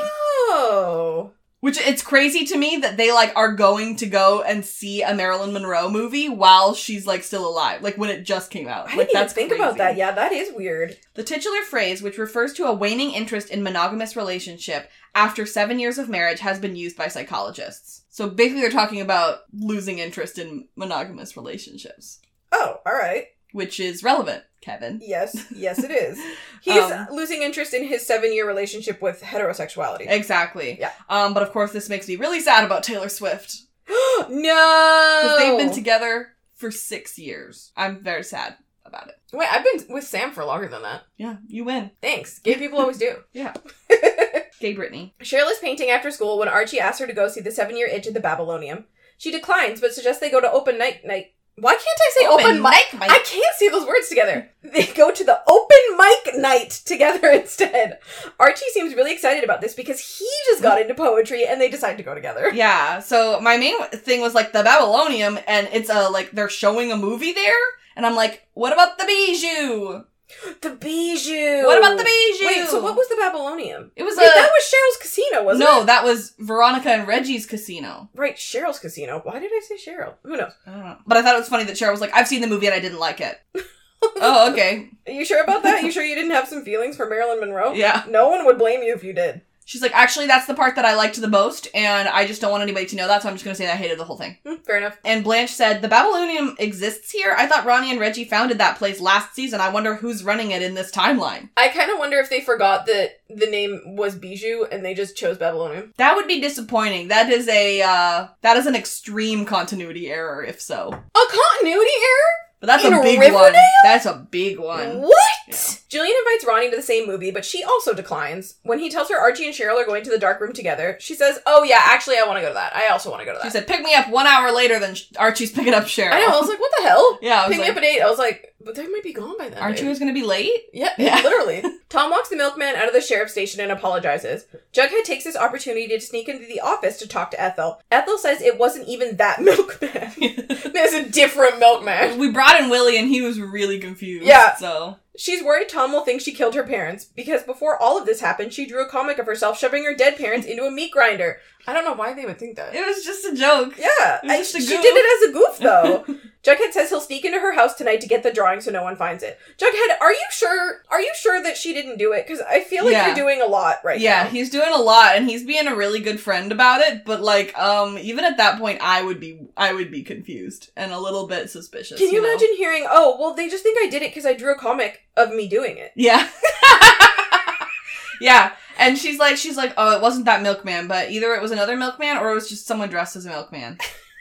Oh. Which, it's crazy to me that they, like, are going to go and see a Marilyn Monroe movie while she's, like, still alive. Like, when it just came out. I Like, didn't even that's think crazy. about that. Yeah, that is weird. The titular phrase, which refers to a waning interest in monogamous relationship after seven years of marriage, has been used by psychologists. So basically they're talking about losing interest in monogamous relationships. Oh, all right. Which is relevant, Kevin. Yes, yes, it is. He's Um, losing interest in his seven-year relationship with heterosexuality. Exactly. Yeah. Um, but of course this makes me really sad about Taylor Swift. No! Because they've been together for six years. I'm very sad about it. Wait, I've been with Sam for longer than that. Yeah, you win. Thanks. Gay people always do. Yeah. Gay Britney. Cheryl is painting after school when Archie asks her to go see the seven-year itch at the Babylonium. She declines, but suggests they go to open night night. Why can't I say open, Open mic? mic night. I can't say those words together. They go to the open mic night together instead. Archie seems really excited about this because he just got into poetry and they decide to go together. Yeah, so my main thing was like the Babylonium, and it's a, like, they're showing a movie there, and I'm like, what about the Bijou? The Bijou. What about the Bijou? Wait, so what was the Babylonium? It was Wait, a... that was Cheryl's casino, wasn't no, it? that was Veronica and Reggie's casino. Right, Cheryl's casino. Why did I say Cheryl? Who knows? I don't know. But I thought it was funny that Cheryl was like, I've seen the movie and I didn't like it. Oh, okay. Are you sure about that? You sure you didn't have some feelings for Marilyn Monroe? Yeah. No one would blame you if you did. She's like, actually, that's the part that I liked the most, and I just don't want anybody to know that, so I'm just gonna say that I hated the whole thing. Hmm, fair enough. And Blanche said, the Babylonium exists here? I thought Ronnie and Reggie founded that place last season. I wonder who's running it in this timeline. I kind of wonder if they forgot that the name was Bijou and they just chose Babylonium. That would be disappointing. That is a, uh, that is an extreme continuity error, if so. A continuity error? But that's In a big Riverdale? one. That's a big one. What? Yeah. Jillian invites Ronnie to the same movie, but she also declines. When he tells her Archie and Cheryl are going to the dark room together, she says, oh yeah, actually I want to go to that. I also want to go to that. She said, pick me up one hour later than Archie's picking up Cheryl. I know, I was like, what the hell? Yeah, I was Pick me like, up at eight. I was like, but they might be gone by then. Archie babe. was gonna be late? Yeah, Yeah. literally. Tom walks the milkman out of the sheriff's station and apologizes. Jughead takes this opportunity to sneak into the office to talk to Ethel. Ethel says it wasn't even that milkman. There's a different milkman. We brought in Willie and he was really confused. Yeah. So. She's worried Tom will think she killed her parents, because before all of this happened, she drew a comic of herself shoving her dead parents into a meat grinder. I don't know why they would think that. It was just a joke. Yeah, It was I, just a she goof. did it as a goof, though. Jughead says he'll sneak into her house tonight to get the drawing so no one finds it. Jughead, are you sure? Are you sure that she didn't do it? Because I feel like Yeah. you're doing a lot right Yeah, now. he's doing a lot, and he's being a really good friend about it. But like, um, even at that point, I would be, I would be confused and a little bit suspicious. Can you, know? imagine hearing, oh, well, they just think I did it because I drew a comic of me doing it. Yeah. Yeah. And she's like, she's like, oh, it wasn't that milkman, but either it was another milkman or it was just someone dressed as a milkman.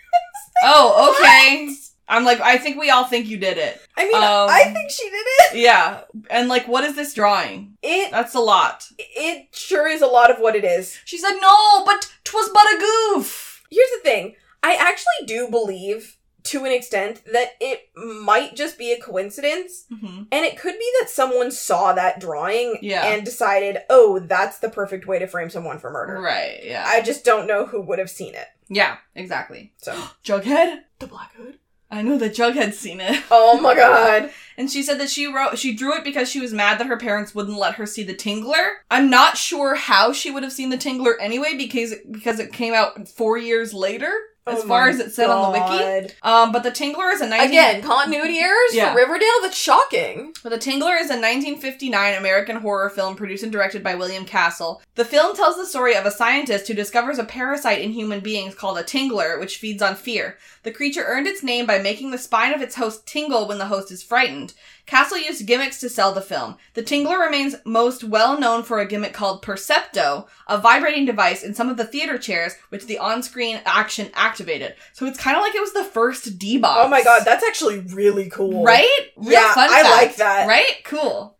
Oh, okay. What? I'm like, I think we all think you did it. I mean, Um, I think she did it. Yeah. And like, what is this drawing? It That's a lot. it sure is a lot of what it is. She said, no, but 'twas but a goof. Here's the thing. I actually do believe, to an extent, that it might just be a coincidence. Mm-hmm. And it could be that someone saw that drawing Yeah. and decided, oh, that's the perfect way to frame someone for murder. Right, yeah. I just don't know who would have seen it. Yeah, exactly. So, Jughead? the Black Hood? I know that Jughead's seen it. Oh my god. And she said that she wrote, she drew it because she was mad that her parents wouldn't let her see the Tingler. I'm not sure how she would have seen the Tingler anyway, because because it came out four years later, as Oh far my as it said on the wiki. God. Um, but the Tingler is a nineteen Again, continuity errors Yeah. for Riverdale? That's shocking. But The Tingler is a nineteen fifty-nine American horror film produced and directed by William Castle. The film tells the story of a scientist who discovers a parasite in human beings called a tingler, which feeds on fear. The creature earned its name by making the spine of its host tingle when the host is frightened. Castle used gimmicks to sell the film. The Tingler remains most well known for a gimmick called Percepto, a vibrating device in some of the theater chairs, which the on-screen action activated. So it's kind of like it was the first D-Box. Oh my god, that's actually really cool. Right? Real Yeah, fun I fact, like that. Right? Cool.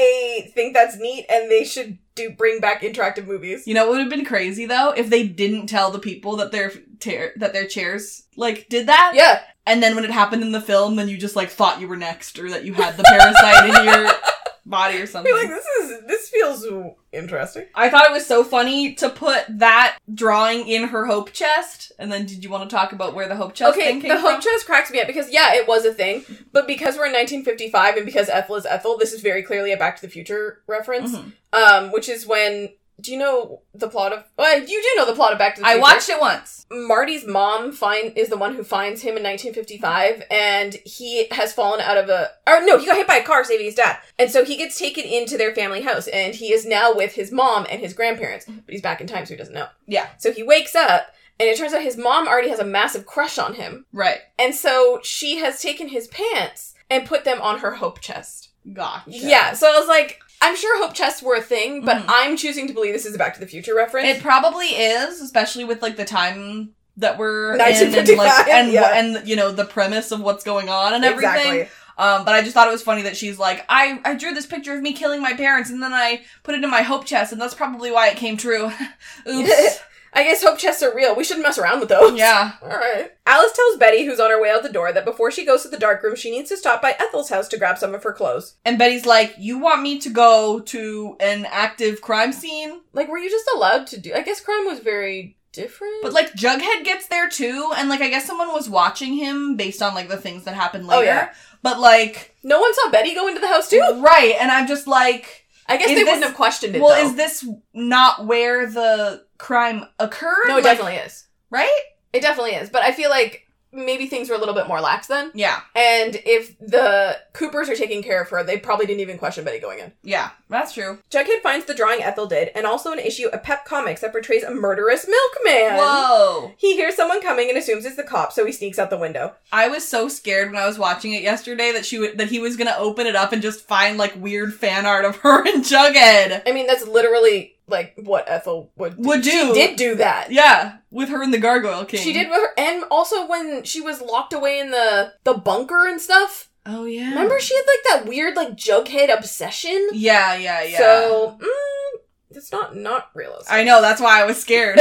I think that's neat, and they should do bring back interactive movies. You know what would have been crazy though? If they didn't tell the people that their ta- that their chairs like did that. Yeah. And then when it happened in the film, then you just like thought you were next, or that you had the parasite in your body or something. Be like, this is this feels interesting. I thought it was so funny to put that drawing in her hope chest. And then did you want to talk about where the hope chest Okay, thing came the from? hope chest cracks me up because yeah, it was a thing, but because we're in nineteen fifty-five and because Ethel is Ethel, this is very clearly a Back to the Future reference. Mhm. Um, which is when do you know the plot of? Well, you do know the plot of Back to the I Future. watched it once. Marty's mom find is the one who finds him in nineteen fifty-five, and he has fallen out of a or no, he got hit by a car saving his dad, and so he gets taken into their family house, and he is now with his mom and his grandparents, but he's back in time, so he doesn't know. Yeah. So he wakes up, and it turns out his mom already has a massive crush on him, Right. and so she has taken his pants and put them on her hope chest. Gotcha. Yeah. So I was like, I'm sure hope chests were a thing, but Mhm. I'm choosing to believe this is a Back to the Future reference. It probably is, especially with like the time that we're in and nineteen fifty-five, like and yeah. and you know the premise of what's going on and everything. Exactly. Um, but I just thought it was funny that she's like, I I drew this picture of me killing my parents and then I put it in my hope chest and that's probably why it came true. Oops. I guess hope chests are real. We shouldn't mess around with those. Yeah. Alright. Alice tells Betty, who's on her way out the door, that before she goes to the dark room, she needs to stop by Ethel's house to grab some of her clothes. And Betty's like, you want me to go to an active crime scene? Like, were you just allowed to do... I guess crime was very different? But like Jughead gets there too, and like I guess someone was watching him based on like the things that happened later. Oh, yeah. But like... No one saw Betty go into the house too? Right, and I'm just like... I guess Is they this- wouldn't have questioned it, Well, though. is this not where the crime occurred? No, it Like, definitely is. Right? It definitely is. But I feel like maybe things were a little bit more lax then. Yeah. And if the Coopers are taking care of her, they probably didn't even question Betty going in. Yeah, that's true. Jughead finds the drawing Ethel did, and also an issue of Pep Comics that portrays a murderous milkman. Whoa. He hears someone coming and assumes it's the cop, so he sneaks out the window. I was so scared when I was watching it yesterday that she would, that he was gonna open it up and just find like weird fan art of her and Jughead. I mean, that's literally, like, what Ethel would do. Would do. She did do that. Yeah, with her and the Gargoyle King. She did with her, and also when she was locked away in the, the bunker and stuff. Oh, yeah. Remember she had, like, that weird, like, Jughead obsession? Yeah, yeah, yeah. So, mm, it's not, not realistic. I know, that's why I was scared.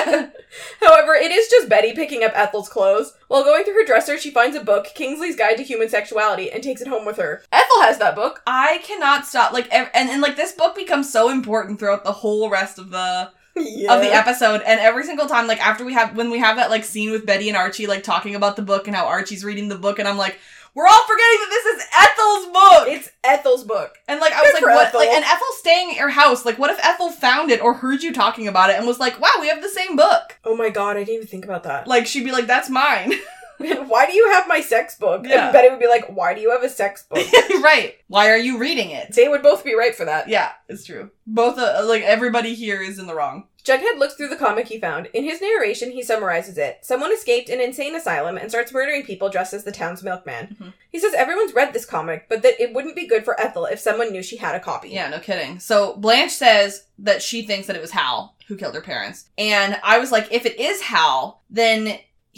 However, it is just Betty picking up Ethel's clothes. While going through her dresser, she finds a book, Kingsley's Guide to Human Sexuality, and takes it home with her. Ethel has that book. I cannot stop, like, ev- and, and like, this book becomes so important throughout the whole rest of the... Yeah. of the episode, and every single time, like, after we have, when we have that, like, scene with Betty and Archie, like, talking about the book and how Archie's reading the book, and I'm like, we're all forgetting that this is Ethel's book! It's Ethel's book. And, like, I was Good like, for what, Ethel. like, and Ethel's staying at your house, like, what if Ethel found it or heard you talking about it and was like, wow, we have the same book? Oh my god, I didn't even think about that. Like, she'd be like, that's mine. Why do you have my sex book? Yeah. And Betty would be like, why do you have a sex book? Right. Why are you reading it? They would both be right for that. Yeah, it's true. Both, uh, like, everybody here is in the wrong. Jughead looks through the comic he found. In his narration, he summarizes it. Someone escaped an insane asylum and starts murdering people dressed as the town's milkman. Mm-hmm. He says everyone's read this comic, but that it wouldn't be good for Ethel if someone knew she had a copy. Yeah, no kidding. So Blanche says that she thinks that it was Hal who killed her parents. And I was like, if it is Hal, then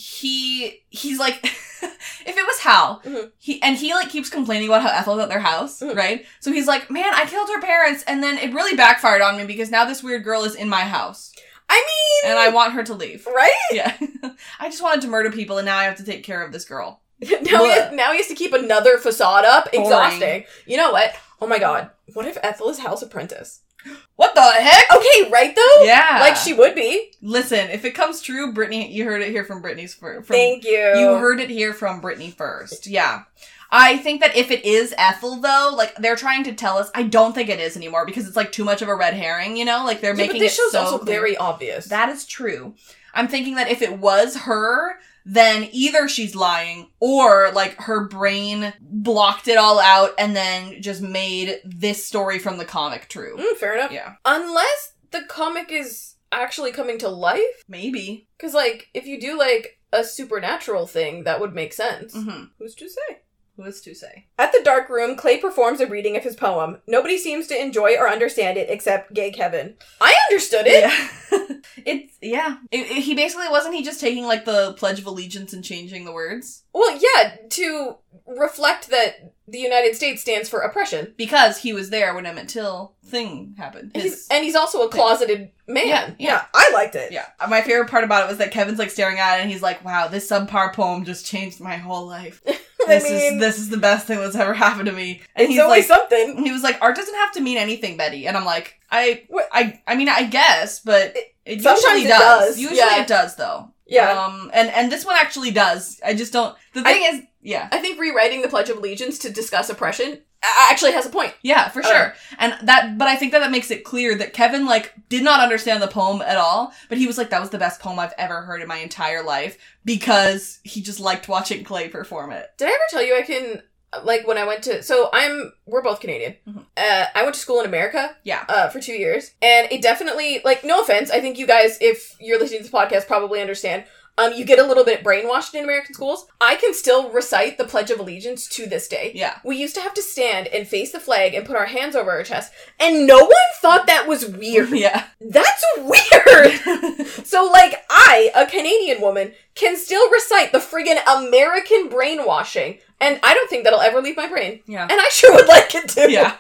he, he's like, if it was Hal, mm-hmm. he, and he like keeps complaining about how Ethel's at their house, mm-hmm. right? So he's like, man, I killed her parents, and then it really backfired on me because now this weird girl is in my house. I mean... And I want her to leave. Right? Yeah. I just wanted to murder people, and now I have to take care of this girl. now, he has, now he has to keep another facade up. Boring. Exhausting. You know what? Oh my god. What if Ethel is Hal's apprentice? What the heck? Okay, right though? Yeah. Like she would be. Listen, if it comes true, Brittany, you heard it here from Brittany's first. Thank you. You heard it here from Brittany first. Yeah. I think that if it is Ethel, though, like, they're trying to tell us, I don't think it is anymore, because it's, like, too much of a red herring, you know? Like, they're yeah, making but this it show's so also clear. Very obvious. That is true. I'm thinking that if it was her, then either she's lying, or, like, her brain blocked it all out and then just made this story from the comic true. Mm, fair enough. Yeah. Unless the comic is actually coming to life? Maybe. Because, like, if you do, like, a supernatural thing, that would make sense. Mm-hmm. Who's to say? Who is to say? At the dark room, Clay performs a reading of his poem. Nobody seems to enjoy or understand it except gay Kevin. I understood it! Yeah. it's, yeah. It, it, he basically, wasn't he just taking, like, the Pledge of Allegiance and changing the words? Well, yeah, to reflect that the United States stands for oppression. Because he was there when Emmett Till thing happened. He's, and he's also a closeted thing. man. Yeah, yeah. Yeah, I liked it. Yeah. My favorite part about it was that Kevin's, like, staring at it and he's like, wow, this subpar poem just changed my whole life. This I mean, is this is the best thing that's ever happened to me. And it's he's always like, something. He was like, art doesn't have to mean anything, Betty. And I'm like, I, what? I, I mean, I guess, but it, it usually it does. does. Usually yeah. it does, though. Yeah. Um, and and this one actually does. I just don't. The thing I, is, yeah. I think rewriting the Pledge of Allegiance to discuss oppression actually has a point. Yeah, for sure. Uh, and that, but I think that that makes it clear that Kevin, like, did not understand the poem at all, but he was like, that was the best poem I've ever heard in my entire life, because he just liked watching Clay perform it. Did I ever tell you I can, like, when I went to, so I'm, we're both Canadian. Mm-hmm. Uh, I went to school in America. Yeah. Uh, for two years. And it definitely, like, no offense, I think you guys, if you're listening to this podcast, probably understand. Um, you get a little bit brainwashed in American schools. I can still recite the Pledge of Allegiance to this day. Yeah. We used to have to stand and face the flag and put our hands over our chest, and no one thought that was weird. Yeah. That's weird! So, like, I, a Canadian woman, can still recite the friggin' American brainwashing, and I don't think that'll ever leave my brain. Yeah. And I sure would like it to. Yeah.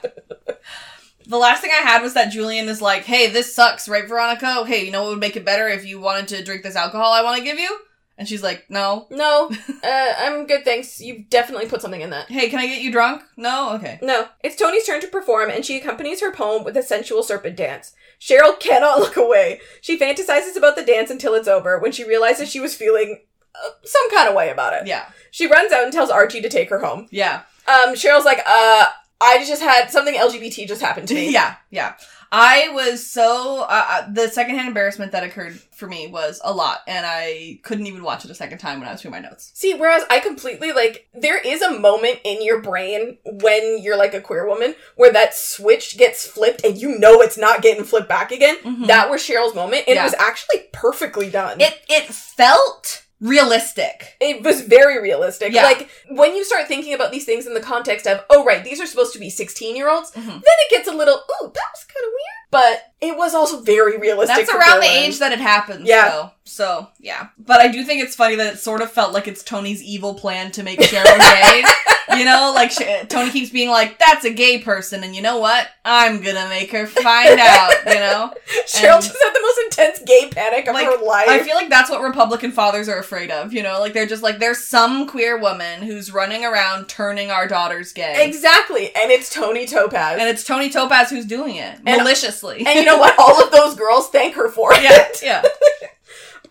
The last thing I had was that Julian is like, hey, this sucks, right, Veronica? Hey, you know what would make it better if you wanted to drink this alcohol I want to give you? And she's like, no. No. uh, I'm good, thanks. You've definitely put something in that. Hey, can I get you drunk? No? Okay. No. It's Tony's turn to perform, and she accompanies her poem with a sensual serpent dance. Cheryl cannot look away. She fantasizes about the dance until it's over, when she realizes she was feeling uh, some kind of way about it. Yeah. She runs out and tells Archie to take her home. Yeah. Um, Cheryl's like, uh... I just had something L G B T just happened to me. Yeah, yeah. I was so, uh, the secondhand embarrassment that occurred for me was a lot, and I couldn't even watch it a second time when I was doing my notes. See, whereas I completely, like, there is a moment in your brain when you're, like, a queer woman where that switch gets flipped and you know it's not getting flipped back again. Mm-hmm. That was Cheryl's moment, and yeah. It was actually perfectly done. It It felt realistic. It was very realistic. Yeah. Like, when you start thinking about these things in the context of, oh, right, these are supposed to be sixteen-year-olds, mm-hmm. then it gets a little, ooh, that was kind of weird. But it was also very realistic. That's around the age that it happens, yeah. though. So, yeah. But I do think it's funny that it sort of felt like it's Tony's evil plan to make Cheryl gay. You know, like, she, Tony keeps being like, that's a gay person, and you know what? I'm gonna make her find out, you know? Cheryl and, just had the most intense gay panic of like, her life. I feel like that's what Republican fathers are afraid of, you know? Like, they're just like, there's some queer woman who's running around turning our daughters gay. Exactly, and it's Tony Topaz. And it's Tony Topaz who's doing it, and, maliciously. And you know what? All of those girls thank her for yeah, it. Yeah,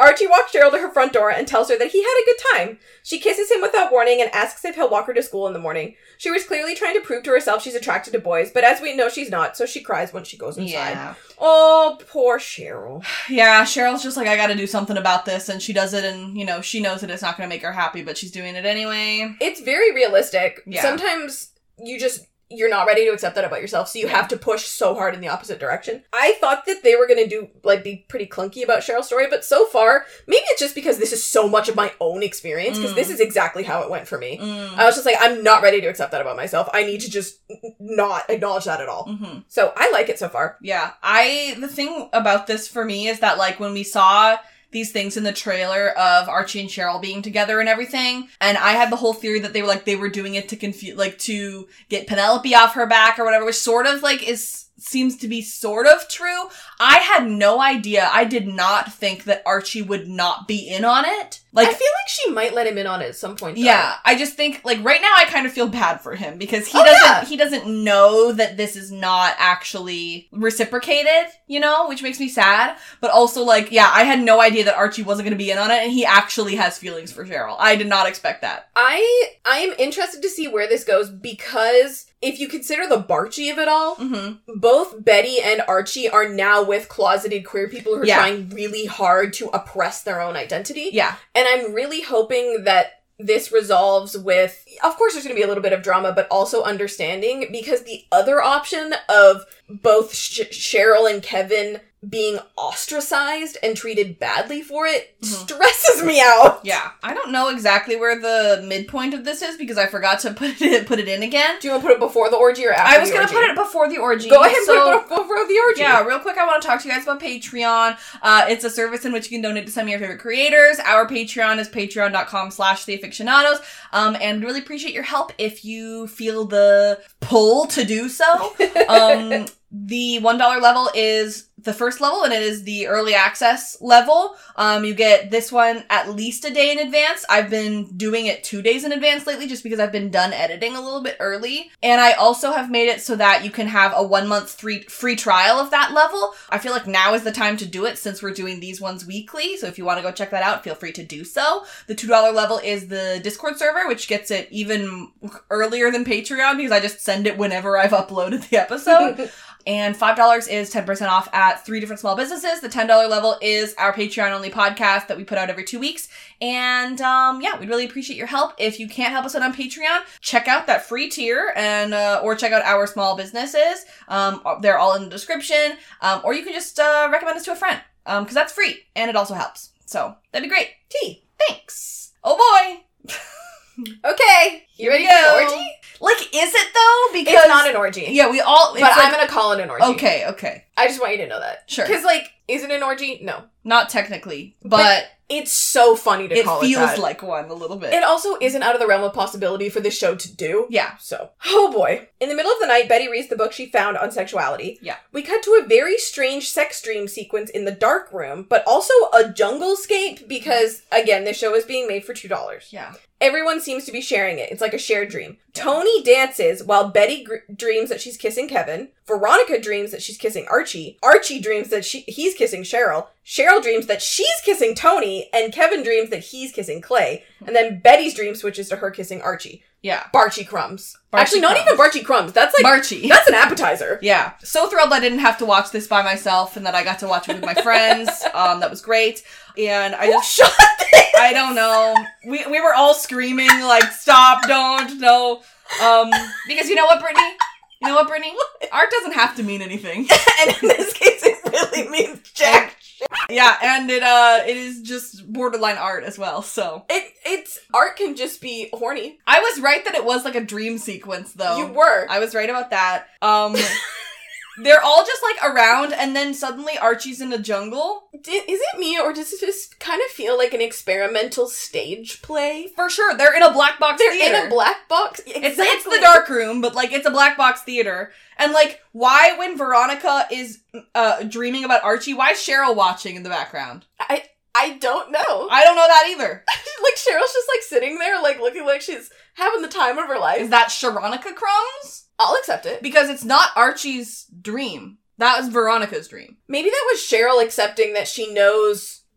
Archie walks Cheryl to her front door and tells her that he had a good time. She kisses him without warning and asks if he'll walk her to school in the morning. She was clearly trying to prove to herself she's attracted to boys, but as we know, she's not, so she cries when she goes inside. Yeah. Oh, poor Cheryl. Yeah, Cheryl's just like, I gotta do something about this, and she does it, and, you know, she knows that it's not gonna make her happy, but she's doing it anyway. It's very realistic. Yeah. Sometimes you just... you're not ready to accept that about yourself, so you Yeah. have to push so hard in the opposite direction. I thought that they were going to do, like, be pretty clunky about Cheryl's story, but so far, maybe it's just because this is so much of my own experience, because Mm. this is exactly how it went for me. Mm. I was just like, I'm not ready to accept that about myself. I need to just not acknowledge that at all. Mm-hmm. So, I like it so far. Yeah, I, the thing about this for me is that, like, when we saw these things in the trailer of Archie and Cheryl being together and everything, and I had the whole theory that they were, like, they were doing it to confuse, like, to get Penelope off her back or whatever, which sort of, like, is, seems to be sort of true. I had no idea. I did not think that Archie would not be in on it. Like, I feel like she might let him in on it at some point, though. yeah, I just think, like, right now I kind of feel bad for him because he Oh, doesn't, yeah. he doesn't know that this is not actually reciprocated, you know, which makes me sad. But also, like, yeah, I had no idea that Archie wasn't going to be in on it, and he actually has feelings for Cheryl. I did not expect that. I, I am interested to see where this goes, because if you consider the Barchie of it all, Mm-hmm. both Betty and Archie are now with closeted queer people who are Yeah. trying really hard to oppress their own identity. Yeah. And I'm really hoping that this resolves with, of course there's going to be a little bit of drama, but also understanding, because the other option of both Sh- Cheryl and Kevin being ostracized and treated badly for it Mhm. stresses me out. Yeah. I don't know exactly where the midpoint of this is because I forgot to put it, put it in again. Do you want to put it before the orgy or after I was the going to orgy? put it before the orgy. Go ahead and so- put it before the orgy. Yeah, real quick, I want to talk to you guys about Patreon. Uh, it's a service in which you can donate to some of your favorite creators. Our Patreon is patreon.com slash the aficionados. Um, and we really appreciate your help if you feel the pull to do so. Um, the one dollar level is the first level, and it is the early access level. Um, you get this one at least a day in advance. I've been doing it two days in advance lately just because I've been done editing a little bit early. And I also have made it so that you can have a one month free, free trial of that level. I feel like now is the time to do it since we're doing these ones weekly. So if you want to go check that out, feel free to do so. The two dollar level is the Discord server, which gets it even earlier than Patreon because I just send it whenever I've uploaded the episode. And five dollars is ten percent off at three different small businesses. The ten dollar level is our Patreon-only podcast that we put out every two weeks. And, um, yeah, we'd really appreciate your help. If you can't help us out on Patreon, check out that free tier and, uh, or check out our small businesses. Um, they're all in the description. Um, or you can just, uh, recommend us to a friend. Um, cause that's free. And it also helps. So, that'd be great. Tea. Thanks. Oh boy. Okay. You Here ready we for an go. orgy? Like, is it though? Because It's not an orgy. yeah, we all. But it's I'm like- gonna call it an orgy. okay, okay, I just want you to know that. Sure. Because, like, is it an orgy? No. not technically, but, But It's so funny to it call it feels that. like one a little bit. It also isn't out of the realm of possibility for this show to do. yeah, So, oh boy. In the middle of the night, Betty reads the book she found on sexuality. Yeah. We cut to a very strange sex dream sequence in the dark room, but also a jungle-scape because, again, this show is being made for two dollars. yeah. Everyone seems to be sharing it. It's like a shared dream. Tony dances while Betty gr- dreams that she's kissing Kevin. Veronica dreams that she's kissing Archie. Archie dreams that she he's kissing Cheryl. Cheryl dreams that she's kissing Tony. And Kevin dreams that he's kissing Clay. And then Betty's dream switches to her kissing Archie. Yeah. Barchie crumbs. Barchie Actually, not crumbs. even Barchie crumbs. That's like... Barchie. That's an appetizer. Yeah. So thrilled I didn't have to watch this by myself and that I got to watch it with my friends. Um, that was great. And I Who just... shot this? I don't know. We we were all screaming, like, stop, don't, no. Um, because you know what, Brittany? You know what, Brittany? Art doesn't have to mean anything. And in this case, it really means jack. Yeah, and it uh it is just borderline art as well, so. It it's art can just be horny. I was right that it was like a dream sequence, though. You were. I was right about that. Um, they're all just, like, around, and then suddenly Archie's in the jungle. Did, is it me, or does it just kind of feel like an experimental stage play? For sure, they're in a black box They're theater. in a black box? It's, it's the dark room, but, like, it's a black box theater. And, like, why, when Veronica is uh dreaming about Archie, why is Cheryl watching in the background? I I don't know. I don't know that either. Like, Cheryl's just, like, sitting there, like, looking like she's having the time of her life. Is that Sharonica Crumbs? I'll accept it. Because it's not Archie's dream. That was Veronica's dream. Maybe that was Cheryl accepting that she knows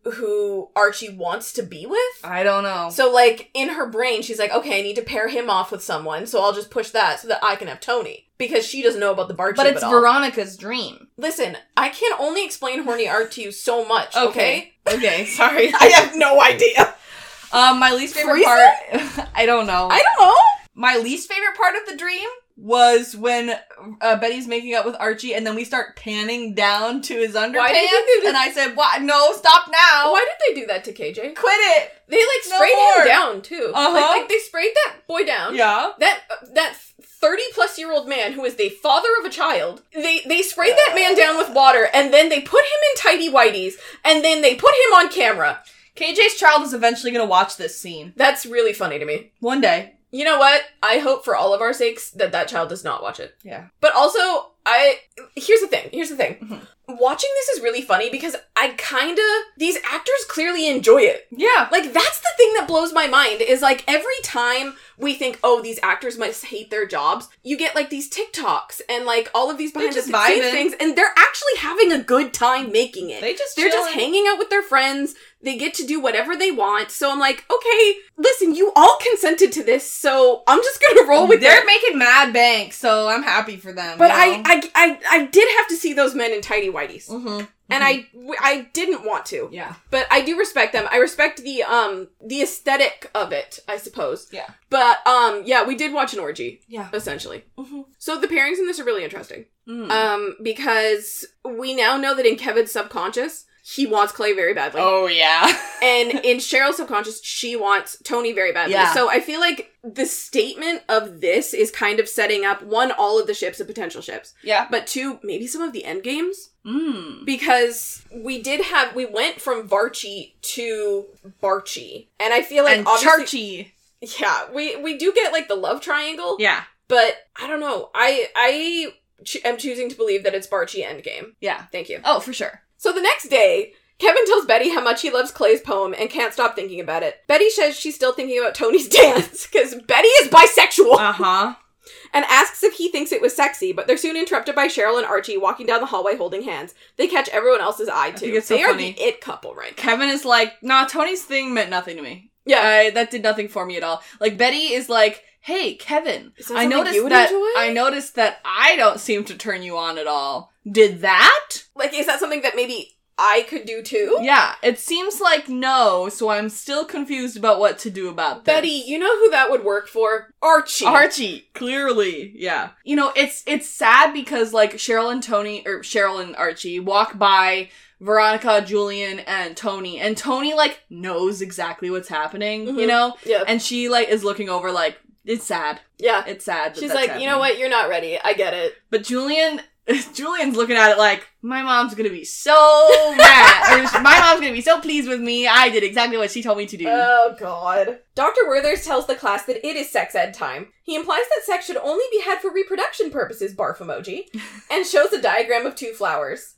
who Archie wants to be with. I don't know. So, like, in her brain, she's like, okay, I need to pair him off with someone, so I'll just push that so that I can have Tony. Because she doesn't know about the bar But it's at all. Veronica's dream. Listen, I can only explain horny art to you so much, okay? Okay, okay sorry. I have no idea. Um, my least favorite Frieza? part... I don't know. I don't know. My least favorite part of the dream was when uh, Betty's making up with Archie, and then we start panning down to his underpants, Why did you do this? and I said, "What? No, stop now! Why did they do that to K J? Quit it!" They, like, No sprayed more. him down, too. Uh-huh. Like, like, they sprayed that boy down. Yeah. That, uh, that thirty-plus-year-old man who is the father of a child, they, they sprayed that man down with water, and then they put him in tighty whities, and then they put him on camera. K J's child is eventually gonna watch this scene. That's really funny to me. One day. You know what? I hope for all of our sakes that that child does not watch it. Yeah. But also, I... Here's the thing. Here's the thing. Mm-hmm. Watching this is really funny because I kinda... These actors clearly enjoy it. Yeah. Like, that's the thing that blows my mind, is, like, every time we think, oh, these actors must hate their jobs, you get, like, these TikToks and, like, all of these They're behind the just scenes vibing. things, and they're actually having a good time making it. They just They're just chilling. hanging out with their friends. They get to do whatever they want. So I'm like, okay, listen, you all consented to this, so I'm just gonna roll with They're it. making mad bank, so I'm happy for them. But you I, know? I, I, I did have to see those men in tighty whities. Mm-hmm. And I, I didn't want to. Yeah. But I do respect them. I respect the, um, the aesthetic of it, I suppose. Yeah. But, um, yeah, we did watch an orgy. Yeah. Essentially. Mm-hmm. So the pairings in this are really interesting. Mm. Um, because we now know that in Kevin's subconscious, he wants Clay very badly. Oh, yeah. And in Cheryl's subconscious, she wants Tony very badly. Yeah. So I feel like the statement of this is kind of setting up, one, all of the ships and potential ships. Yeah. But two, maybe some of the end games. Mm. Because we did have, we went from Varchi to Barchi. And I feel like And obviously... Charchi. Yeah, we, we do get like the love triangle. Yeah. But I don't know. I, I ch- am choosing to believe that it's Barchi endgame. Yeah. Thank you. Oh, for sure. So the next day, Kevin tells Betty how much he loves Clay's poem and can't stop thinking about it. Betty says she's still thinking about Tony's dance, because Betty is bisexual, Uh-huh. and asks if he thinks it was sexy, but they're soon interrupted by Cheryl and Archie walking down the hallway holding hands. They catch everyone else's eye, too. think it's so they funny. are the it couple right now. Kevin is like, nah, Tony's thing meant nothing to me. Yeah. I, that did nothing for me at all. Like, Betty is like, hey, Kevin, Is that I something noticed you would that enjoy? I noticed that I don't seem to turn you on at all. Did that? Like, is that something that maybe I could do, too? Yeah, it seems like no, so I'm still confused about what to do about this. Betty, you know who that would work for? Archie. Archie, clearly, yeah. You know, it's it's sad because, like, Cheryl and Tony, or Cheryl and Archie walk by Veronica, Julian, and Tony, and Tony, like, knows exactly what's happening, Mhm. you know? Yeah. And she, like, is looking over, like, it's sad. Yeah. It's sad that She's that's like, happening. you know what? You're not ready. I get it. But Julian... Julian's looking at it like, my mom's gonna be so mad. Or, my mom's gonna be so pleased with me. I did exactly what she told me to do. Oh, God. Doctor Werthers tells the class that it is sex ed time. He implies that sex should only be had for reproduction purposes, barf emoji, and shows a diagram of two flowers.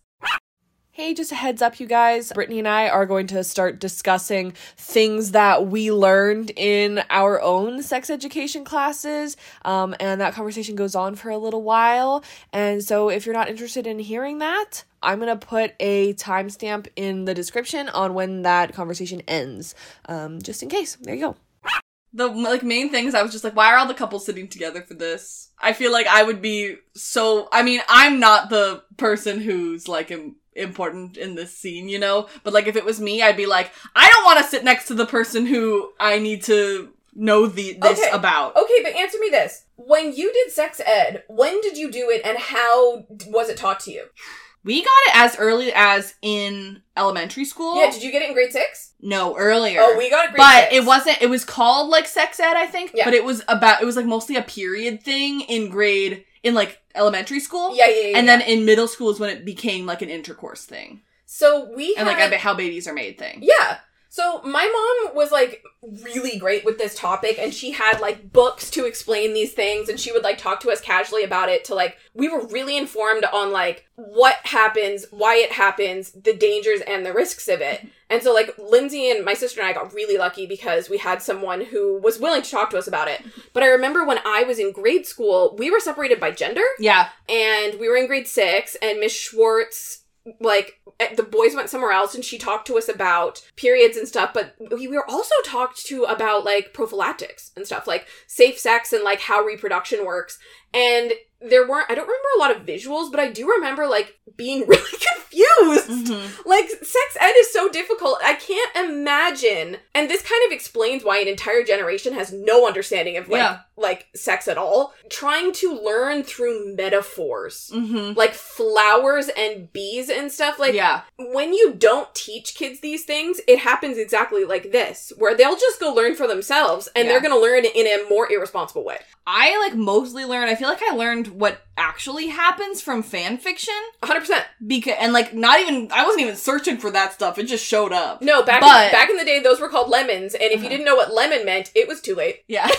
Hey, just a heads up, you guys. Brittany and I are going to start discussing things that we learned in our own sex education classes, um, and that conversation goes on for a little while. And so if you're not interested in hearing that, I'm going to put a timestamp in the description on when that conversation ends, um, just in case. There you go. The, like, main things, I was just like, why are all the couples sitting together for this? I feel like I would be so... I mean, I'm not the person who's, like, im- important in this scene, you know? But, like, if it was me, I'd be like, I don't want to sit next to the person who I need to know the this Okay. about. Okay, but answer me this. When you did sex ed, when did you do it and how was it taught to you? We got it as early as in elementary school. Yeah, did you get it in grade six? No, earlier. Oh, we got it grade But six. it wasn't, it was called, like, sex ed, I think. Yeah. But it was about, it was, like, mostly a period thing in grade, in, like, elementary school. Yeah, yeah, yeah. And yeah. then in middle school is when it became, like, an intercourse thing. So we And, had... like, a how babies are made thing. Yeah. So my mom was, like, really great with this topic, and she had, like, books to explain these things, and she would, like, talk to us casually about it to, like, we were really informed on, like, what happens, why it happens, the dangers and the risks of it. And so, like, Lindsay and my sister and I got really lucky because we had someone who was willing to talk to us about it. But I remember when I was in grade school, we were separated by gender, Yeah. and we were in grade six, and Miss Schwartz like, the boys went somewhere else and she talked to us about periods and stuff, but we were also talked to about, like, prophylactics and stuff, like safe sex and, like, how reproduction works. And there weren't, I don't remember a lot of visuals, but I do remember, like, being really confused. Mm-hmm. Like, sex ed is so difficult. I can't imagine. And this kind of explains why an entire generation has no understanding of, like, yeah. like sex at all. Trying to learn through metaphors. Mm-hmm. Like flowers and bees and stuff. Like, yeah. when you don't teach kids these things, it happens exactly like this, where they'll just go learn for themselves, and yeah. they're going to learn in a more irresponsible way. I, like, mostly learned, I feel like I learned what actually happens from fan fiction. one hundred percent. Because, and, like, not even, I wasn't even searching for that stuff. It just showed up. No, back, but, in, back in the day, those were called lemons, and if uh-huh. you didn't know what lemon meant, it was too late. Yeah.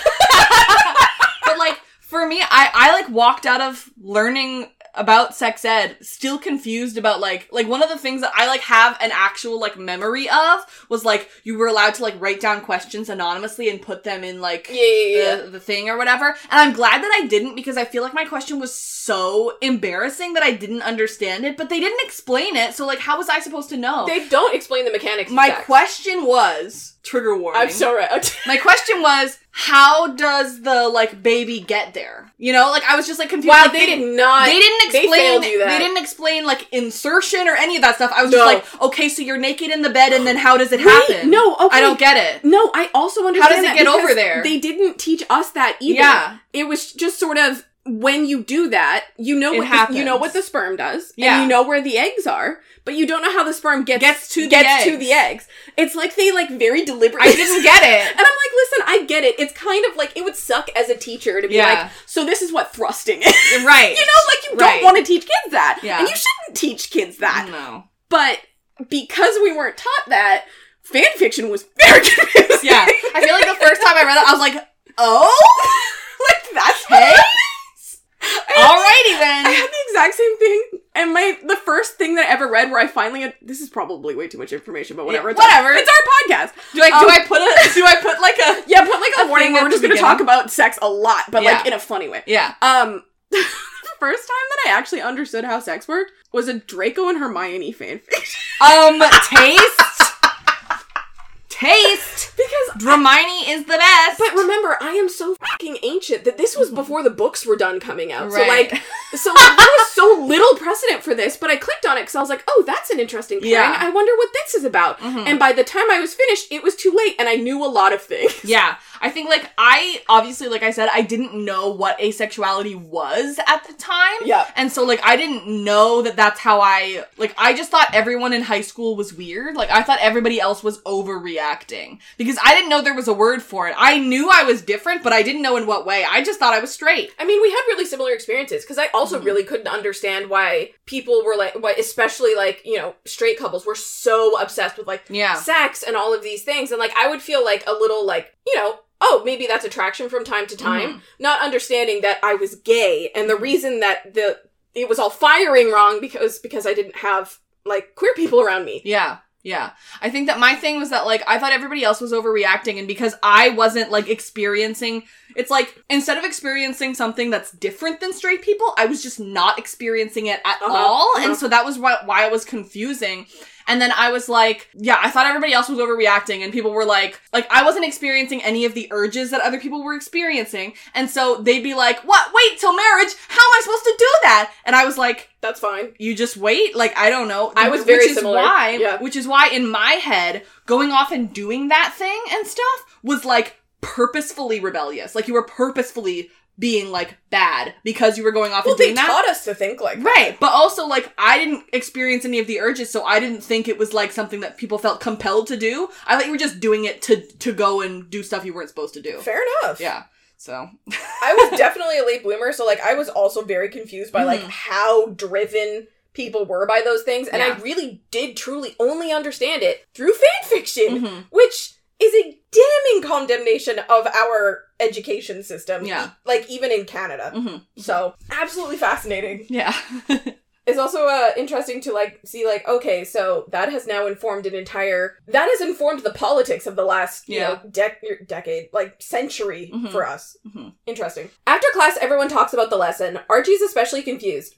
But, like, for me, I, I, like, walked out of learning about sex ed still confused about, like, like, one of the things that I, like, have an actual, like, memory of was, like, you were allowed to, like, write down questions anonymously and put them in, like, yeah, yeah, yeah. The, the thing or whatever. And I'm glad that I didn't, because I feel like my question was so embarrassing that I didn't understand it, but they didn't explain it, so, like, how was I supposed to know? They don't explain the mechanics of My sex. question was, trigger warning. I'm sorry. My question was, how does the, like, baby get there? You know, like, I was just, like, confused. Wow, like, they, they did not. They didn't explain. They failed you that. They didn't explain, like, insertion or any of that stuff. I was no. just like, okay, so you're naked in the bed, and then how does it Wait, happen? No, okay. I don't get it. No, I also understand. How does it get over there? They didn't teach us that either. Yeah. It was just sort of, when you do that, you know it what happens. the, you know what the sperm does, yeah. and you know where the eggs are, but you don't know how the sperm gets gets to the gets eggs. to the eggs. It's like they like very deliberately. I didn't get it, and I'm like, listen, I get it. It's kind of like it would suck as a teacher to be yeah. like, so this is what thrusting is, right? You know, like you right. don't want to teach kids that, yeah, and you shouldn't teach kids that. No, but because we weren't taught that, fan fiction was very confusing. Yeah, I feel like the first time I read it, I was like, oh, like that's hey. Alrighty then. I had the exact same thing, and my the first thing that I ever read where I finally had, this is probably way too much information, but whatever. Yeah, it's whatever. Our, it's our podcast. Do I um, do I put a do I put like a yeah put like a, a warning where we're just going to talk beginning. about sex a lot, but yeah. like in a funny way. Yeah. Um, the first time that I actually understood how sex worked was a Draco and Hermione fanfic. Um, taste. Taste! Because Hermione is the best! But remember, I am so fucking ancient that this was before the books were done coming out. Right. So, like, so like, there was so little precedent for this, but I clicked on it because I was like, oh, that's an interesting pairing. Yeah. I wonder what this is about. Mm-hmm. And by the time I was finished, it was too late, and I knew a lot of things. Yeah. I think, like, I, obviously, like I said, I didn't know what asexuality was at the time. Yeah. And so, like, I didn't know that that's how I, like, I just thought everyone in high school was weird. Like, I thought everybody else was overreacting. Because I didn't know there was a word for it. I knew I was different, but I didn't know in what way. I just thought I was straight. I mean, we had really similar experiences, because I also mm-hmm. really couldn't understand why people were, like, why especially, like, you know, straight couples were so obsessed with, like, yeah. sex and all of these things. And, like, I would feel, like, a little, like, you know, oh, maybe that's attraction from time to time, mm-hmm. not understanding that I was gay, and the reason that the it was all firing wrong because because I didn't have, like, queer people around me. Yeah. Yeah. I think that my thing was that, like, I thought everybody else was overreacting, and because I wasn't, like, experiencing, it's like, instead of experiencing something that's different than straight people, I was just not experiencing it at uh-huh. all, uh-huh. and so that was why, why it was confusing. And then I was like, yeah, I thought everybody else was overreacting, and people were like, like, I wasn't experiencing any of the urges that other people were experiencing, and so they'd be like, what, wait till marriage? How am I supposed to do that? And I was like, that's fine. You just wait? Like, I don't know. I was very which similar. Is why, yeah. Which is why, in my head, going off and doing that thing and stuff was, like, purposefully rebellious. Like, you were purposefully being, like, bad because you were going off well, and doing that. Well, they taught us to think like that. Right. But also, like, I didn't experience any of the urges, so I didn't think it was, like, something that people felt compelled to do. I thought you were just doing it to to go and do stuff you weren't supposed to do. Fair enough. Yeah. So. I was definitely a late bloomer, so, like, I was also very confused by, like, mm-hmm. how driven people were by those things, and yeah. I really did truly only understand it through fanfiction, mm-hmm. which is a damning condemnation of our education system. Yeah. Like, even in Canada. Mm-hmm. So, absolutely fascinating. Yeah. It's also uh, interesting to, like, see, like, okay, so that has now informed an entire... That has informed the politics of the last, you yeah. know, dec- decade, like, century mm-hmm. for us. Mm-hmm. Interesting. After class, everyone talks about the lesson. Archie's especially confused.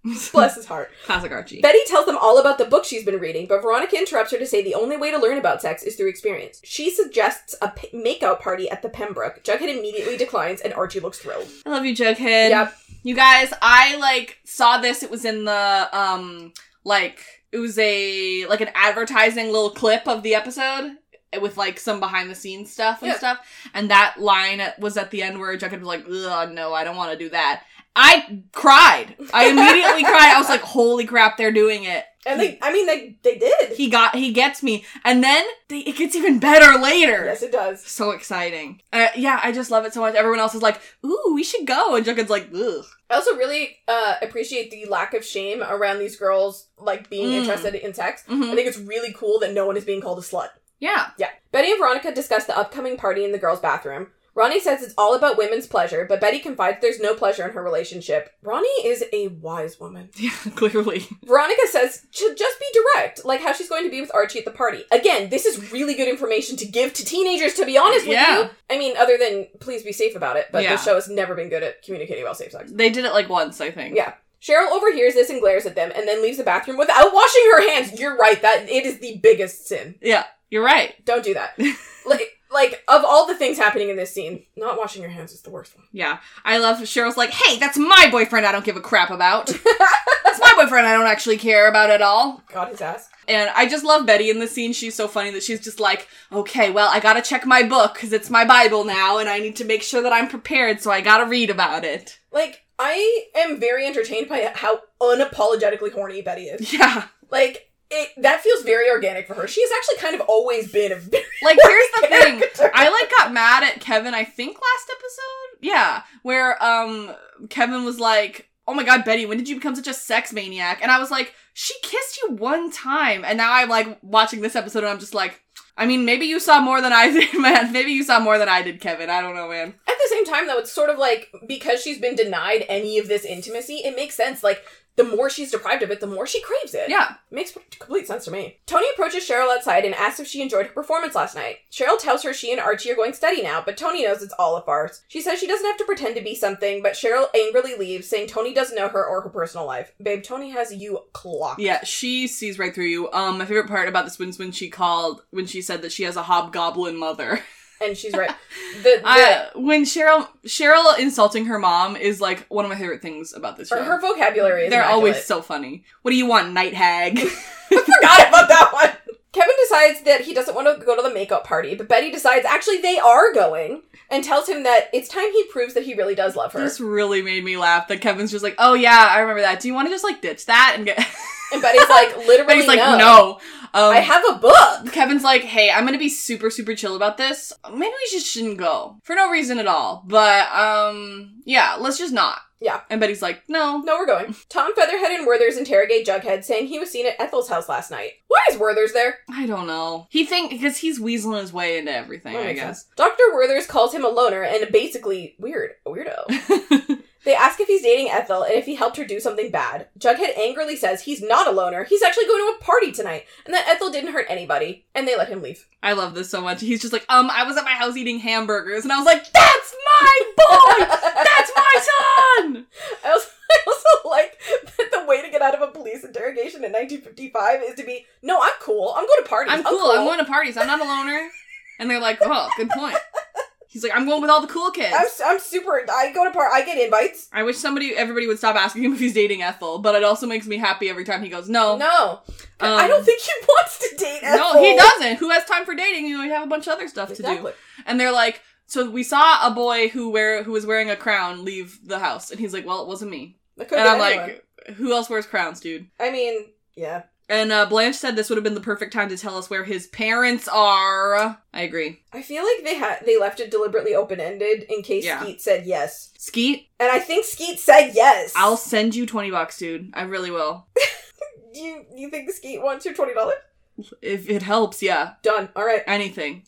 Bless his heart. Classic Archie. Betty tells them all about the book she's been reading, but Veronica interrupts her to say the only way to learn about sex is through experience. She suggests a p- makeout party at the Pembroke. Jughead immediately declines, and Archie looks thrilled. I love you, Jughead. Yep. You guys, I, like, saw this. It was in the, um, like, it was a, like, an advertising little clip of the episode with, like, some behind-the-scenes stuff and yeah. stuff. And that line was at the end where Jughead was like, ugh, no, I don't want to do that. I cried. I immediately cried. I was like, holy crap, they're doing it. And they, I mean, they they did. He got, he gets me. And then they, it gets even better later. Yes, it does. So exciting. Uh, yeah, I just love it so much. Everyone else is like, ooh, we should go. And Jughead's like, ugh. I also really uh, appreciate the lack of shame around these girls, like, being Mm. interested in sex. Mm-hmm. I think it's really cool that no one is being called a slut. Yeah. Yeah. Betty and Veronica discuss the upcoming party in the girls' bathroom. Ronnie says it's all about women's pleasure, but Betty confides there's no pleasure in her relationship. Ronnie is a wise woman. Yeah, clearly. Veronica says she'll just be direct, like how she's going to be with Archie at the party. Again, this is really good information to give to teenagers, to be honest with Yeah. you. I mean, other than please be safe about it, but Yeah. the show has never been good at communicating about safe sex. They did it like once, I think. Yeah. Cheryl overhears this and glares at them, and then leaves the bathroom without washing her hands. You're right, that it is the biggest sin. Yeah, you're right. Don't do that. like, like, of all the things happening in this scene, not washing your hands is the worst one. Yeah. I love Cheryl's like, hey, that's my boyfriend I don't give a crap about. That's my boyfriend I don't actually care about at all. God, his ass. And I just love Betty in this scene. She's so funny that she's just like, okay, well, I gotta check my book because it's my Bible now and I need to make sure that I'm prepared, so I gotta read about it. Like, I am very entertained by how unapologetically horny Betty is. Yeah. Like, it, that feels very organic for her. She has actually kind of always been a very Like, here's the thing. character. I, like, got mad at Kevin, I think, last episode? Yeah. Where, um, Kevin was like, oh my god, Betty, when did you become such a sex maniac? And I was like, she kissed you one time. And now I'm, like, watching this episode and I'm just like, I mean, maybe you saw more than I did, man. Maybe you saw more than I did, Kevin. I don't know, man. At the same time, though, it's sort of like, because she's been denied any of this intimacy, it makes sense. Like, the more she's deprived of it, the more she craves it. Yeah. Makes complete sense to me. Tony approaches Cheryl outside and asks if she enjoyed her performance last night. Cheryl tells her she and Archie are going steady now, but Tony knows it's all a farce. She says she doesn't have to pretend to be something, but Cheryl angrily leaves, saying Tony doesn't know her or her personal life. Babe, Tony has you clocked. Yeah, she sees right through you. Um, my favorite part about this was when she called, when she said that she has a hobgoblin mother. And she's right. The, the, I, when Cheryl, Cheryl insulting her mom is like one of my favorite things about this show. her, her vocabulary is They're immaculate. always so funny. What do you want, night hag? I forgot about that one. Kevin decides that he doesn't want to go to the makeup party, but Betty decides actually they are going and tells him that it's time he proves that he really does love her. This really made me laugh that Kevin's just like, oh yeah, I remember that. Do you want to just like ditch that and get... And Betty's like, literally Betty's like, no. no. Um, I have a book. Kevin's like, hey, I'm gonna be super, super chill about this. Maybe we just shouldn't go. For no reason at all. But, um, yeah, let's just not. Yeah. And Betty's like, no. No, we're going. Tom, Featherhead, and Werther's interrogate Jughead, saying he was seen at Ethel's house last night. Why is Werther's there? I don't know. He think, because he's weaseling his way into everything, That I makes guess. sense. Doctor Werther's calls him a loner and basically weird, a weirdo. They ask if he's dating Ethel and if he helped her do something bad. Jughead angrily says he's not a loner, he's actually going to a party tonight, and that Ethel didn't hurt anybody, and they let him leave. I love this so much. He's just like, um, I was at my house eating hamburgers, and I was like, that's my boy! That's my son! I also, I also like that the way to get out of a police interrogation in nineteen fifty-five is to be, no, I'm cool, I'm going to parties. I'm cool, I'm going to parties, I'm not a loner. And they're like, oh, good point. He's like, I'm going with all the cool kids. I'm, I'm super, I go to par, I get invites. I wish somebody, everybody would stop asking him if he's dating Ethel, but it also makes me happy every time he goes, no. No. Um, I don't think he wants to date Ethel. No, he doesn't. Who has time for dating? You know, you have a bunch of other stuff Exactly. to do. And they're like, so we saw a boy who wear who was wearing a crown leave the house. And he's like, well, it wasn't me. It could And have I'm been anyone. like, who else wears crowns, dude? I mean, yeah. And uh, Blanche said this would have been the perfect time to tell us where his parents are. I agree. I feel like they had they left it deliberately open-ended in case Yeah. Skeet said yes. Skeet, And I think Skeet said yes. I'll send you twenty bucks, dude. I really will. Do you, you think Skeet wants your twenty dollars? If it helps, yeah. Done. All right. Anything. Okay.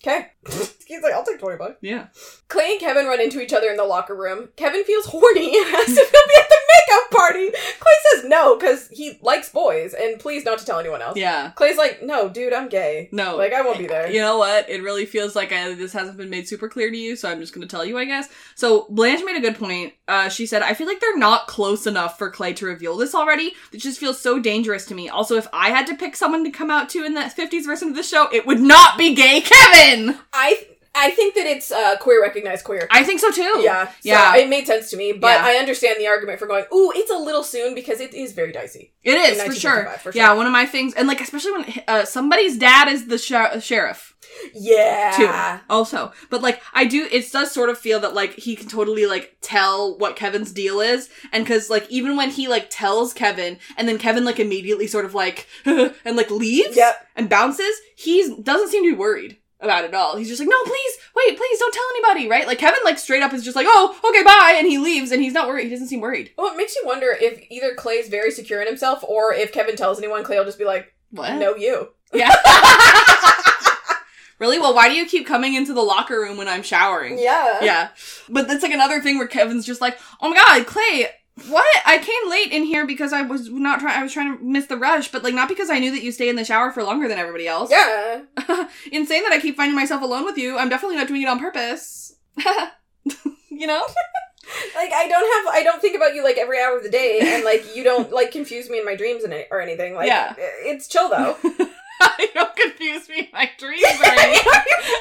He's like, I'll take twenty bucks. Yeah. Clay and Kevin run into each other in the locker room. Kevin feels horny and asks if he'll be at the makeup party. Clay says no, because he likes boys, and please not to tell anyone else. Yeah. Clay's like, no, dude, I'm gay. No. Like, I won't be there. You know what? It really feels like I, this hasn't been made super clear to you, so I'm just going to tell you, I guess. So, Blanche made a good point. Uh, she said, I feel like they're not close enough for Clay to reveal this already. It just feels so dangerous to me. Also, if I had to pick someone to come out to in the fifties version of the show, it would not be gay Kevin! I... I think that it's uh, queer recognized queer. I think so too. Yeah. So yeah. it made sense to me, but yeah. I understand the argument for going, ooh, it's a little soon, because it is very dicey. It is, for sure. for sure. Yeah, one of my things, and like, especially when uh, somebody's dad is the sh- sheriff. Yeah. Too. Also. But like, I do, it does sort of feel that like, he can totally like, tell what Kevin's deal is, and cause like, even when he like, tells Kevin, and then Kevin like, immediately sort of like, and like, leaves, yep. and bounces, he doesn't seem to be worried about it all. He's just like, no, please, wait, please don't tell anybody, right? Like, Kevin, like, straight up is just like, oh, okay, bye, and he leaves, and he's not worried. He doesn't seem worried. Well, it makes you wonder if either Clay's very secure in himself, or if Kevin tells anyone, Clay will just be like, what? No, you. Yeah. Really? Well, why do you keep coming into the locker room when I'm showering? Yeah. Yeah. But that's like another thing where Kevin's just like, oh my god, Clay, what? I came late in here because I was not trying, I was trying to miss the rush, but like not because I knew that you stay in the shower for longer than everybody else. Yeah. Insane that I keep finding myself alone with you. I'm definitely not doing it on purpose. You know? Like, I don't have, I don't think about you, like, every hour of the day, and, like, you don't, like, confuse me in my dreams and or anything. Like, yeah. It's chill, though. You don't confuse me in my dreams or anything.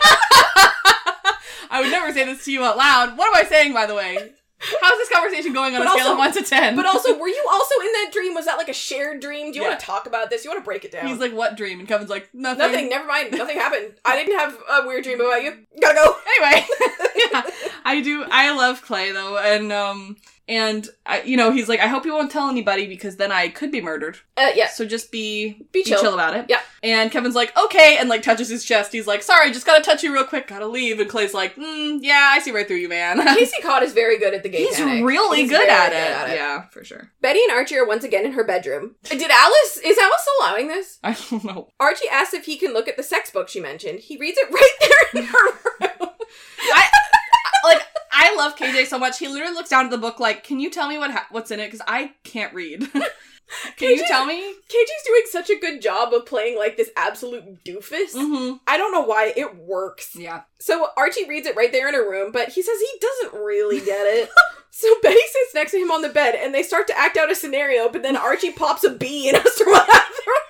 I would never say this to you out loud. What am I saying, by the way? How's this conversation going on but a scale also, of one to ten? But also, were you also in that dream? Was that like a shared dream? Do you yeah. want to talk about this? You want to break it down? He's like, what dream? And Kevin's like, nothing. Nothing, never mind. Nothing happened. I didn't have a weird dream about you. Gotta go. Anyway. Yeah. I do, I love Clay, though, and, um... And, I, you know, he's like, I hope you won't tell anybody because then I could be murdered. Uh, yeah. So just be, be, be chill. chill about it. Yeah. And Kevin's like, okay, and like touches his chest. He's like, sorry, just gotta touch you real quick, gotta leave. And Clay's like, mm, yeah, I see right through you, man. Casey Cott is very good at the gay He's panic. really He's good, at, good it. at it. Yeah, for sure. Betty and Archie are once again in her bedroom. Did Alice, is Alice allowing this? I don't know. Archie asks if he can look at the sex book she mentioned. He reads it right there in her room. I, like, I love K J so much. He literally looks down at the book like, can you tell me what ha- what's in it? Because I can't read. Can K J, you tell me? K J's doing such a good job of playing, like, this absolute doofus. Mm-hmm. I don't know why. It works. Yeah. So Archie reads it right there in her room, but he says he doesn't really get it. So Betty sits next to him on the bed, and they start to act out a scenario, but then Archie pops a bee and has to run out of the room.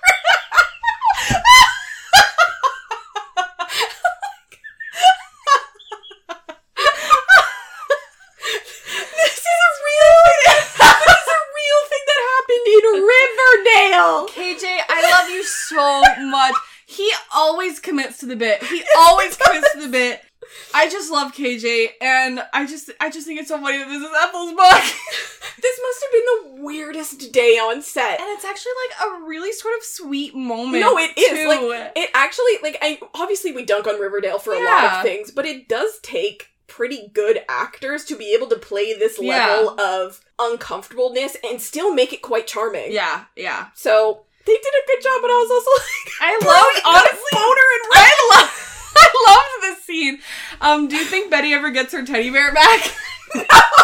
K J, I love you so much. He always commits to the bit. He always commits to the bit. I just love K J, and I just I just think it's so funny that this is Ethel's book. This must have been the weirdest day on set. And it's actually, like, a really sort of sweet moment, No, it is. too. Like, it actually, like, I obviously we dunk on Riverdale for a yeah. lot of things, but it does take pretty good actors to be able to play this level yeah. of uncomfortableness and still make it quite charming. Yeah, yeah. So, they did a good job, but I was also like... I love, honestly, boner and I love... I loved this scene. Um, do you think Betty ever gets her teddy bear back? No!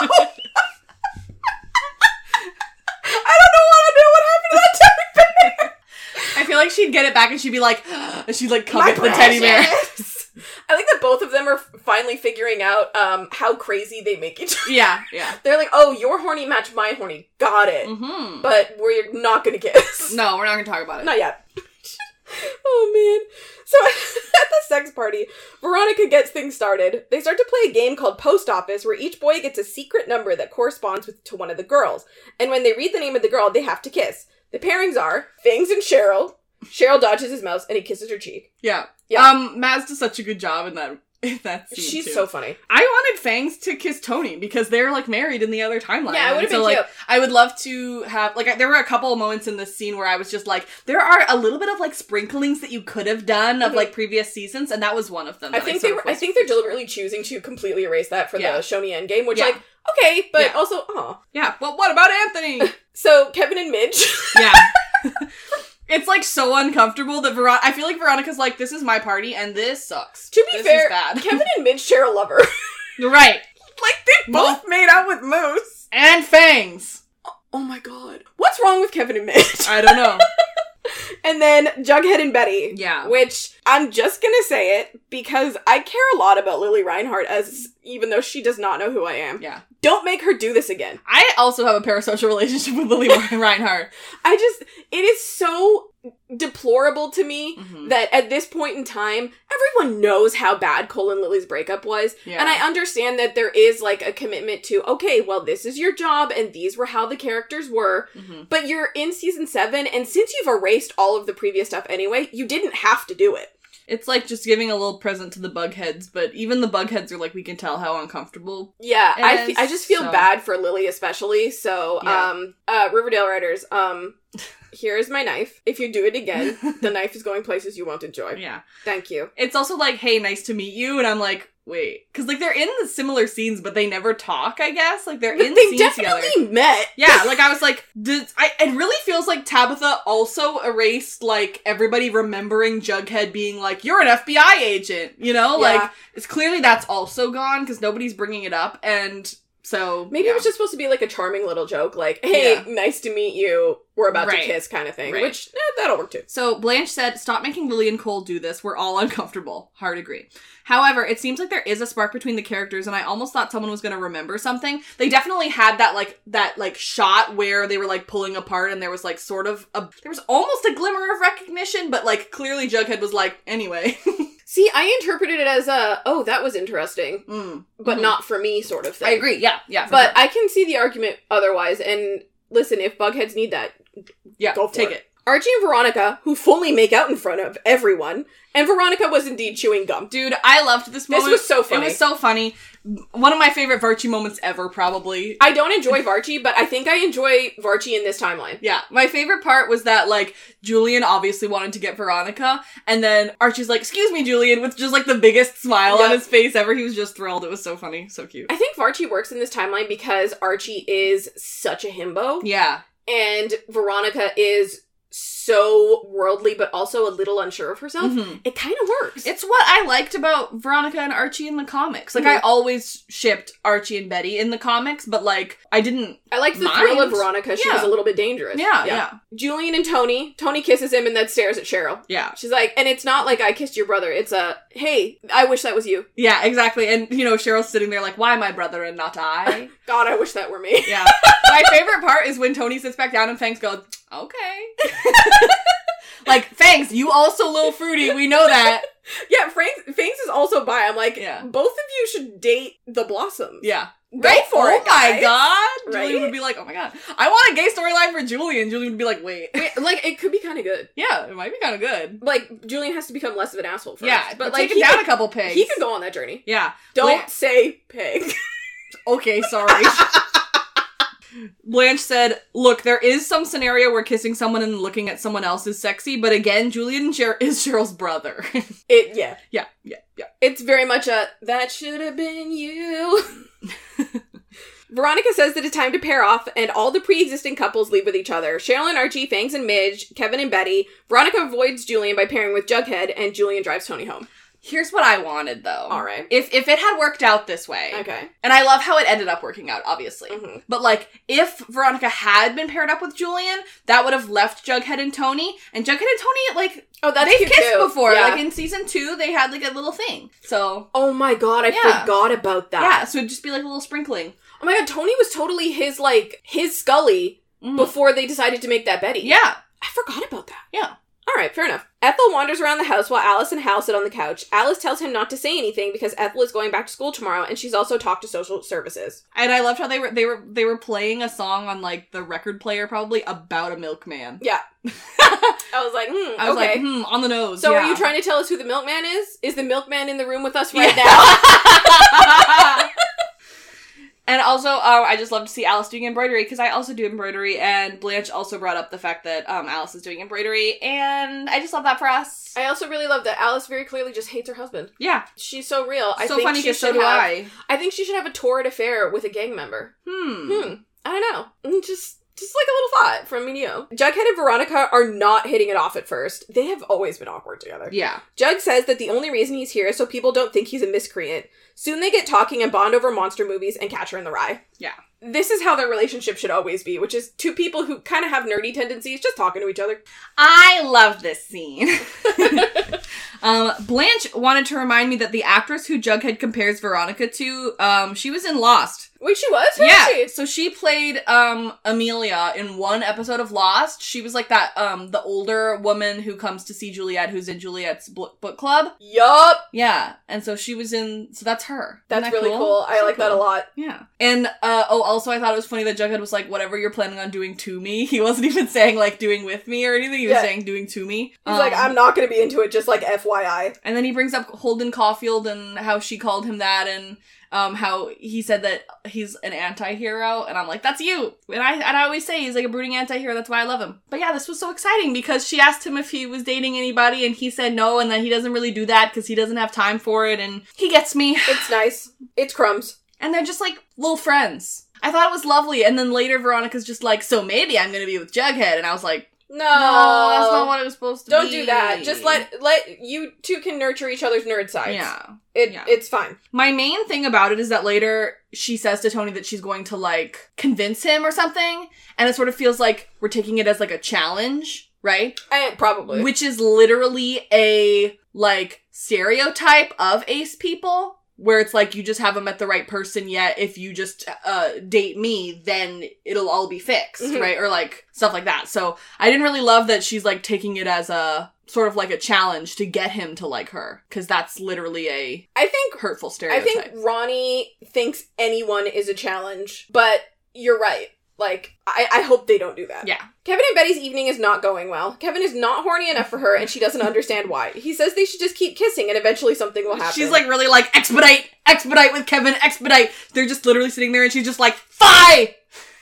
I don't know what I know what happened to that teddy bear! I feel like she'd get it back and she'd be like, and she'd like cover the teddy bear. I think that both of them are finally figuring out um, how crazy they make each other. Yeah, yeah. They're like, oh, your horny match my horny. Got it. Mm-hmm. But we're not gonna kiss. No, we're not gonna talk about it. Not yet. Oh, man. So, at the sex party, Veronica gets things started. They start to play a game called Post Office, where each boy gets a secret number that corresponds with to one of the girls. And when they read the name of the girl, they have to kiss. The pairings are Fangs and Cheryl. Cheryl dodges his mouse, and he kisses her cheek. Yeah. Yeah. Um, Maz does such a good job in that in that scene, She's too. so funny. I wanted Fangs to kiss Tony because they're, like, married in the other timeline. Yeah, it would have so, been like, cute. I would love to have, like, there were a couple of moments in this scene where I was just like, there are a little bit of, like, sprinklings that you could have done of, mm-hmm. like, previous seasons, and that was one of them. I think I they were, I think they're deliberately choosing to completely erase that for yeah. the Shoni Endgame, which, yeah. like, okay, but yeah. also, aw. Yeah, well, what about Anthony? So, Kevin and Midge. Yeah. It's, like, so uncomfortable that Veronica... I feel like Veronica's like, this is my party, and this sucks. To be this fair, is bad. Kevin and Midge share a lover. Right. Like, they both made out with Moose. And Fangs. Oh my god. What's wrong with Kevin and Midge? I don't know. And then Jughead and Betty. Yeah. Which, I'm just gonna say it, because I care a lot about Lily Reinhardt, as even though she does not know who I am. Yeah. Don't make her do this again. I also have a parasocial relationship with Lily Reinhardt. I just, it is so deplorable to me Mhm. that at this point in time, everyone knows how bad Cole and Lily's breakup was. Yeah. And I understand that there is like a commitment to, okay, well, this is your job and these were how the characters were. Mhm. But you're in season seven, and since you've erased all of the previous stuff anyway, you didn't have to do it. It's like just giving a little present to the Bugheads, but even the Bugheads are like, we can tell how uncomfortable. Yeah, It I, is, fe- I just feel so- bad for Lily especially. So, Yeah. um, uh, Riverdale writers, um, here is my knife. If you do it again, the knife is going places you won't enjoy. Yeah. Thank you. It's also like, hey, nice to meet you, and I'm like, wait. Because, like, they're in the similar scenes, but they never talk, I guess. Like, they're But in they scenes definitely together. met. Yeah, like, I was like, did, I, it really feels like Tabitha also erased, like, everybody remembering Jughead being like, you're an F B I agent, you know? Yeah. Like, it's clearly that's also gone, because nobody's bringing it up, and so, Maybe yeah. it was just supposed to be like a charming little joke, like, hey, Yeah. nice to meet you, we're about Right. to kiss kind of thing, Right. which, eh, that'll work too. So Blanche said, stop making Lily and Cole do this. We're all uncomfortable. Hard agree. However, it seems like there is a spark between the characters, and I almost thought someone was going to remember something. They definitely had that, like, that, like, shot where they were, like, pulling apart, and there was, like, sort of a, there was almost a glimmer of recognition, but, like, clearly Jughead was like, anyway. See, I interpreted it as a, oh, that was interesting, mm. but Mhm. not for me sort of thing. I agree, yeah, yeah. for But sure. I can see the argument otherwise, and listen, if Bugheads need that, yeah, go for take it. it. Archie and Veronica, who fully make out in front of everyone, and Veronica was indeed chewing gum. Dude, I loved this moment. was so funny. It was so funny. One of my favorite Varchie moments ever, probably. I don't enjoy Varchie, but I think I enjoy Varchie in this timeline. Yeah, my favorite part was that, like, Julian obviously wanted to get Veronica, and then Archie's like, excuse me, Julian, with just, like, the biggest smile on Yep. his face ever. He was just thrilled. It was so funny. So cute. I think Varchie works in this timeline because Archie is such a himbo, Yeah. and Veronica is so worldly, but also a little unsure of herself. Mhm. It kind of works. It's what I liked about Veronica and Archie in the comics. Like, I Mhm. always shipped Archie and Betty in the comics, but, like, I didn't... I liked the Mind. thrill of Veronica. She Yeah. was a little bit dangerous. Yeah, yeah, Julian and Tony. Tony kisses him and then stares at Cheryl. yeah. She's like, and it's not like I kissed your brother. It's a, hey, I wish that was you. Yeah, exactly. And, you know, Cheryl's sitting there like, why my brother and not I? God, I wish that were me. Yeah. My favorite part is when Tony sits back down and Fangs goes, okay. Like, Fangs, you also little fruity, we know that. Yeah, Frank, Fangs is also bi. I'm like, Yeah. both of you should date the Blossoms. Yeah. Go for oh it, my guys. god! Right? Julian would be like, oh my god. I want a gay storyline for Julian. Julian would be like, wait. Wait, like, it could be kind of good. Yeah, it might be kind of good. Like, Julian has to become less of an asshole first. Yeah, but but like, take him he down could, a couple pegs. he could go on that journey. Yeah. Don't Blan- say pig. okay, sorry. Blanche said, look, there is some scenario where kissing someone and looking at someone else is sexy, but again, Julian Cher- is Cheryl's brother. It, yeah. yeah, yeah, yeah. It's very much a, that should have been you. Veronica says that it's time to pair off, and all the pre-existing couples leave with each other. Cheryl and Archie, Fangs and Midge, Kevin and Betty. Veronica avoids Julian by pairing with Jughead, and Julian drives Tony home. Here's what I wanted, though. All right. If if it had worked out this way, Okay. and I love how it ended up working out, obviously. Mhm. But, like, if Veronica had been paired up with Julian, that would have left Jughead and Tony. And Jughead and Tony, like, Oh, that's they've cute kissed too. before. Yeah. Like, in season two, they had, like, a little thing. So, Oh my god, I Yeah. forgot about that. yeah, so it'd just be, like, a little sprinkling. Oh my god, Tony was totally his, like, his Scully Mhm. before they decided to make that Betty. Yeah. I forgot about that. Yeah. Alright, fair enough. Ethel wanders around the house while Alice and Hal sit on the couch. Alice tells him not to say anything because Ethel is going back to school tomorrow, and she's also talked to social services. And I loved how they were they were they were playing a song on, like, the record player probably about a milkman. Yeah. I was like, hmm, I was okay. like, hmm, on the nose. So yeah. are you trying to tell us who the milkman is? Is the milkman in the room with us Yeah. right now? And also, uh, I just love to see Alice doing embroidery, because I also do embroidery, and Blanche also brought up the fact that um, Alice is doing embroidery, and I just love that for us. I also really love that Alice very clearly just hates her husband. Yeah. She's so real. I So think funny, she because so should do have, I. I think she should have a torrid affair with a gang member. Hmm. Hmm. I don't know. Mm, Just, Just like a little thought from me to you. Jughead and Veronica are not hitting it off at first. They have always been awkward together. Yeah. Jug says that the only reason he's here is so people don't think he's a miscreant. Soon they get talking and bond over monster movies and Catcher in the Rye. Yeah. This is how their relationship should always be, which is two people who kind of have nerdy tendencies just talking to each other. I love this scene. um, Blanche wanted to remind me that the actress who Jughead compares Veronica to, um, she was in Lost. Wait, she was? Who Yeah, was she? so she played um Amelia in one episode of Lost. She was like that um the older woman who comes to see Juliet, who's in Juliet's book, book club. Yup. Yeah, and so she was in. So that's her. That's Isn't that really cool. I So like that a cool. lot. Yeah, and uh oh, also I thought it was funny that Jughead was like, "Whatever you're planning on doing to me." He wasn't even saying like doing with me or anything. He was Yeah. saying doing to me. He's Um, like, I'm not going to be into it, just like F Y I. And then he brings up Holden Caulfield and how she called him that, and um, how he said that he's an anti-hero, and I'm like, that's you! And I and I always say he's like a brooding anti-hero, that's why I love him. But yeah, this was so exciting, because she asked him if he was dating anybody, and he said no, and that he doesn't really do that, because he doesn't have time for it, and he gets me. It's nice. It's crumbs. And they're just like, little friends. I thought it was lovely, and then later Veronica's just like, so maybe I'm gonna be with Jughead, and I was like, No. no, that's not what it was supposed to Don't be. do that. Just let let you two can nurture each other's nerd sides. Yeah. It Yeah. It's fine. My main thing about it is that later she says to Tony that she's going to, like, convince him or something, and it sort of feels like we're taking it as, like, a challenge, right? I, probably. Which is literally a, like, stereotype of ace people, where it's like, you just haven't met the right person yet. If you just uh, date me, then it'll all be fixed, Mhm. right? Or, like, stuff like that. So I didn't really love that she's, like, taking it as a sort of like a challenge to get him to like her, because that's literally a I think hurtful I stereotype. think Ronnie thinks anyone is a challenge, but you're right. Like, I, I hope they don't do that. Yeah. Kevin and Betty's evening is not going well. Kevin is not horny enough for her, and she doesn't understand why. He says they should just keep kissing, and eventually something will happen. She's like really like, expedite, expedite with Kevin, expedite. They're just literally sitting there, and she's just like, thigh!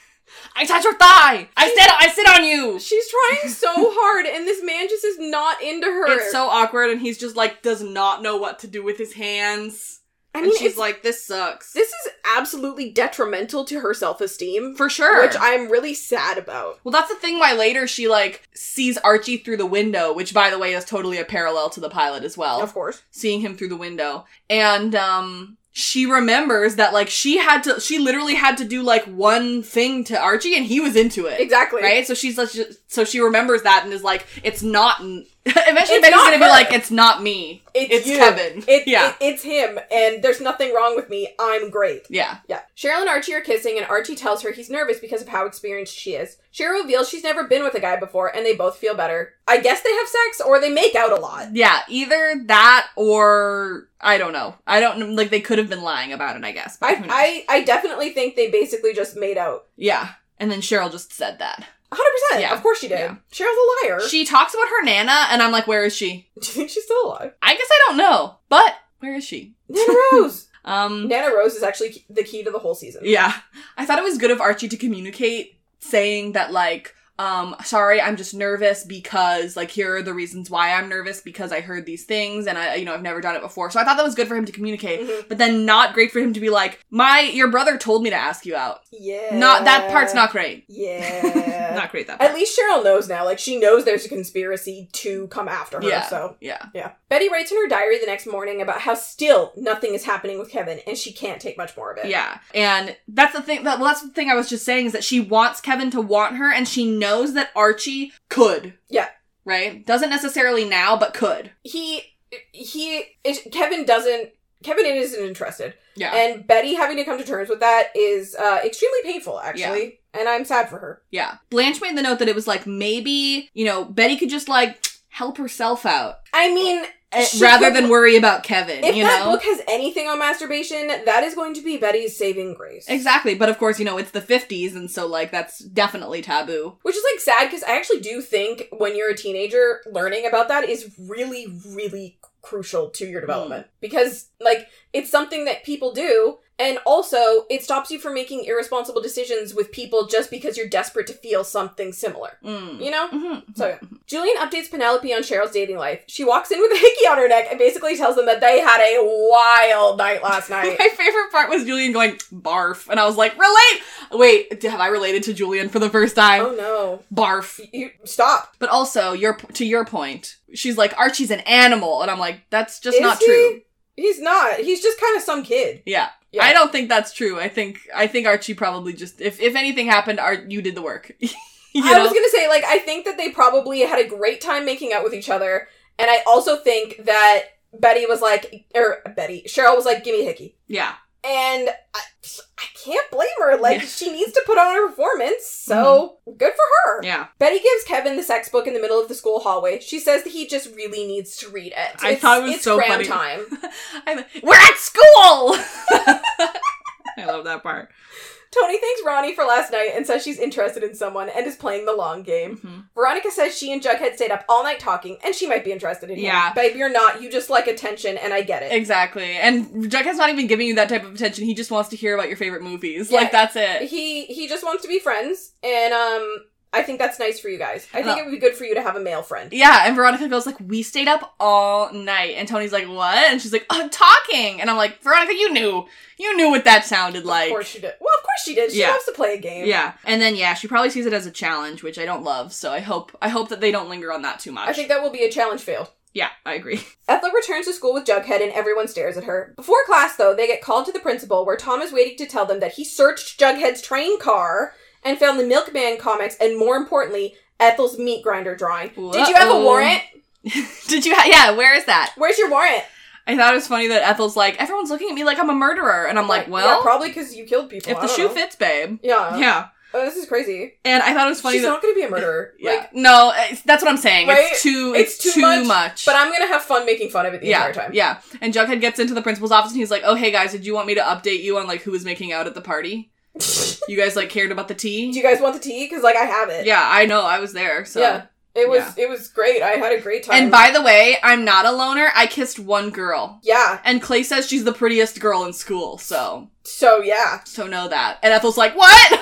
I touch your thigh! I sit, I sit on you! She's trying so hard, and this man just is not into her. It's so awkward, and he's just like, does not know what to do with his hands. I And mean, she's it's, like, this sucks. this is absolutely detrimental to her self-esteem. For sure. Which I'm really sad about. Well, that's the thing why later she, like, sees Archie through the window, which, by the way, is totally a parallel to the pilot as well. Of course. Seeing him through the window. And, um... she remembers that, like, she had to, she literally had to do, like, one thing to Archie, and he was into it. Exactly. Right? So she's, like, so she remembers that and is like, it's not, n- eventually It's Betty's not gonna be her. like, it's not me. It's, It's you. Kevin. It, Yeah. it- it's him, and there's nothing wrong with me. I'm great. Yeah. Yeah. Cheryl and Archie are kissing, and Archie tells her he's nervous because of how experienced she is. Cheryl reveals she's never been with a guy before, and they both feel better. I guess they have sex, or they make out a lot. Yeah, either that or, I don't know. I don't know, like, they could have been lying about it, I guess. But who knows? I, I, I definitely think they basically just made out. Yeah. And then Cheryl just said that. one hundred percent. Yeah. Of course she did. Yeah. Cheryl's a liar. She talks about her Nana, and I'm like, where is she? Do you think she's still alive? I guess I don't know, but where is she? Nana Rose. Um, Nana Rose is actually the key to the whole season. yeah. I thought it was good of Archie to communicate, saying that, like, um, sorry, I'm just nervous because, like, here are the reasons why I'm nervous, because I heard these things, and I, you know, I've never done it before. So I thought that was good for him to communicate, Mhm. but then not great for him to be like, my, your brother told me to ask you out. Yeah. Not, that part's not great. Yeah. Not great, that part. At least Cheryl knows now. Like, she knows there's a conspiracy to come after her, Yeah. so. Yeah. Yeah. Betty writes in her diary the next morning about how still nothing is happening with Kevin, and she can't take much more of it. Yeah. And that's the thing, that, well, that's the thing I was just saying, is that she wants Kevin to want her, and she knows that Archie could. Yeah. Right? Doesn't necessarily now, but could. He, he, is, Kevin doesn't, Kevin isn't interested. Yeah. And Betty having to come to terms with that is uh, extremely painful, actually. And I'm sad for her. Yeah. Blanche made the note that it was like, maybe, you know, Betty could just, like, help herself out. I mean, eh, she rather could- than worry about Kevin, if you that know? book has anything on masturbation, that is going to be Betty's saving grace. Exactly. But of course, you know, it's the fifties, and so, like, that's definitely taboo. Which is, like, sad, because I actually do think when you're a teenager, learning about that is really, really crucial to your development. Because, like, it's something that people do, And also, it stops you from making irresponsible decisions with people just because you're desperate to feel something similar. Mm. You know? Mm-hmm. So, yeah. Julian updates Penelope on Cheryl's dating life. She walks in with a hickey on her neck and basically tells them that they had a wild night last night. My favorite part was Julian going, barf. And I was like, relate! Wait, have I related to Julian for the first time? Oh no. Barf. You, stop. But also, your to your point, she's like, Archie's an animal. And I'm like, that's just Is not he? true. He's not. He's just kind of some kid. Yeah. Yeah. I don't think that's true. I think I think Archie probably just, if, if anything happened, Art, you did the work. you I know? was gonna say, like, I think that they probably had a great time making out with each other, and I also think that Betty was like, or Betty, Cheryl was like, give me a hickey. Yeah. And I, I can't blame her. Like, Yeah. she needs to put on a performance, so good for her. Yeah. Betty gives Kevin the sex book in the middle of the school hallway. She says that he just really needs to read it. I It's- thought it was it's so cram funny. time. I'm, we're at school! I love that part. Tony thanks Ronnie for last night and says she's interested in someone and is playing the long game. Mm-hmm. Veronica says she and Jughead stayed up all night talking and she might be interested in him. Yeah. Babe, you're not. You just like attention and I get it. Exactly. And Jughead's not even giving you that type of attention. He just wants to hear about your favorite movies. Yeah. Like, that's it. He he just wants to be friends and um I think that's nice for you guys. I think No. it would be good for you to have a male friend. Yeah, and Veronica goes like, we stayed up all night. And Tony's like, what? And she's like, I'm talking. And I'm like, Veronica, you knew. You knew what that sounded like. Of course she did. Well, of course she did. She Yeah. loves to play a game. Yeah. And then, yeah, she probably sees it as a challenge, which I don't love. So I hope I hope that they don't linger on that too much. I think that will be a challenge failed. Yeah, I agree. Ethel returns to school with Jughead and everyone stares at her. Before class, though, they get called to the principal where Tom is waiting to tell them that he searched Jughead's train car and found the Milkman comics and, more importantly, Ethel's meat grinder drawing. Uh-oh. Did you have a warrant? Did you ha- yeah, where is that? Where's your warrant? I thought it was funny that Ethel's like, everyone's looking at me like I'm a murderer. And I'm like, well, yeah, probably because you killed people. if I the don't shoe know. fits, babe. Yeah. Yeah. Oh, this is crazy. And I thought it was funny She's that... not going to be a murderer. Yeah. Like, no, it's, that's what I'm saying. Right? It's too It's it's, too too, much, much. but I'm going to have fun making fun of it the yeah, entire time. Yeah. And Jughead gets into the principal's office and he's like, oh, hey guys, did you want me to update you on like who was making out at the party? You guys like cared about the tea? Do you guys want the tea? Because, like, I have it. Yeah, I know. I was there. So. Yeah. It was Yeah. it was great. I had a great time. And by the way, I'm not a loner. I kissed one girl. Yeah. And Clay says she's the prettiest girl in school. So, So, yeah. so know that. And Ethel's like, what?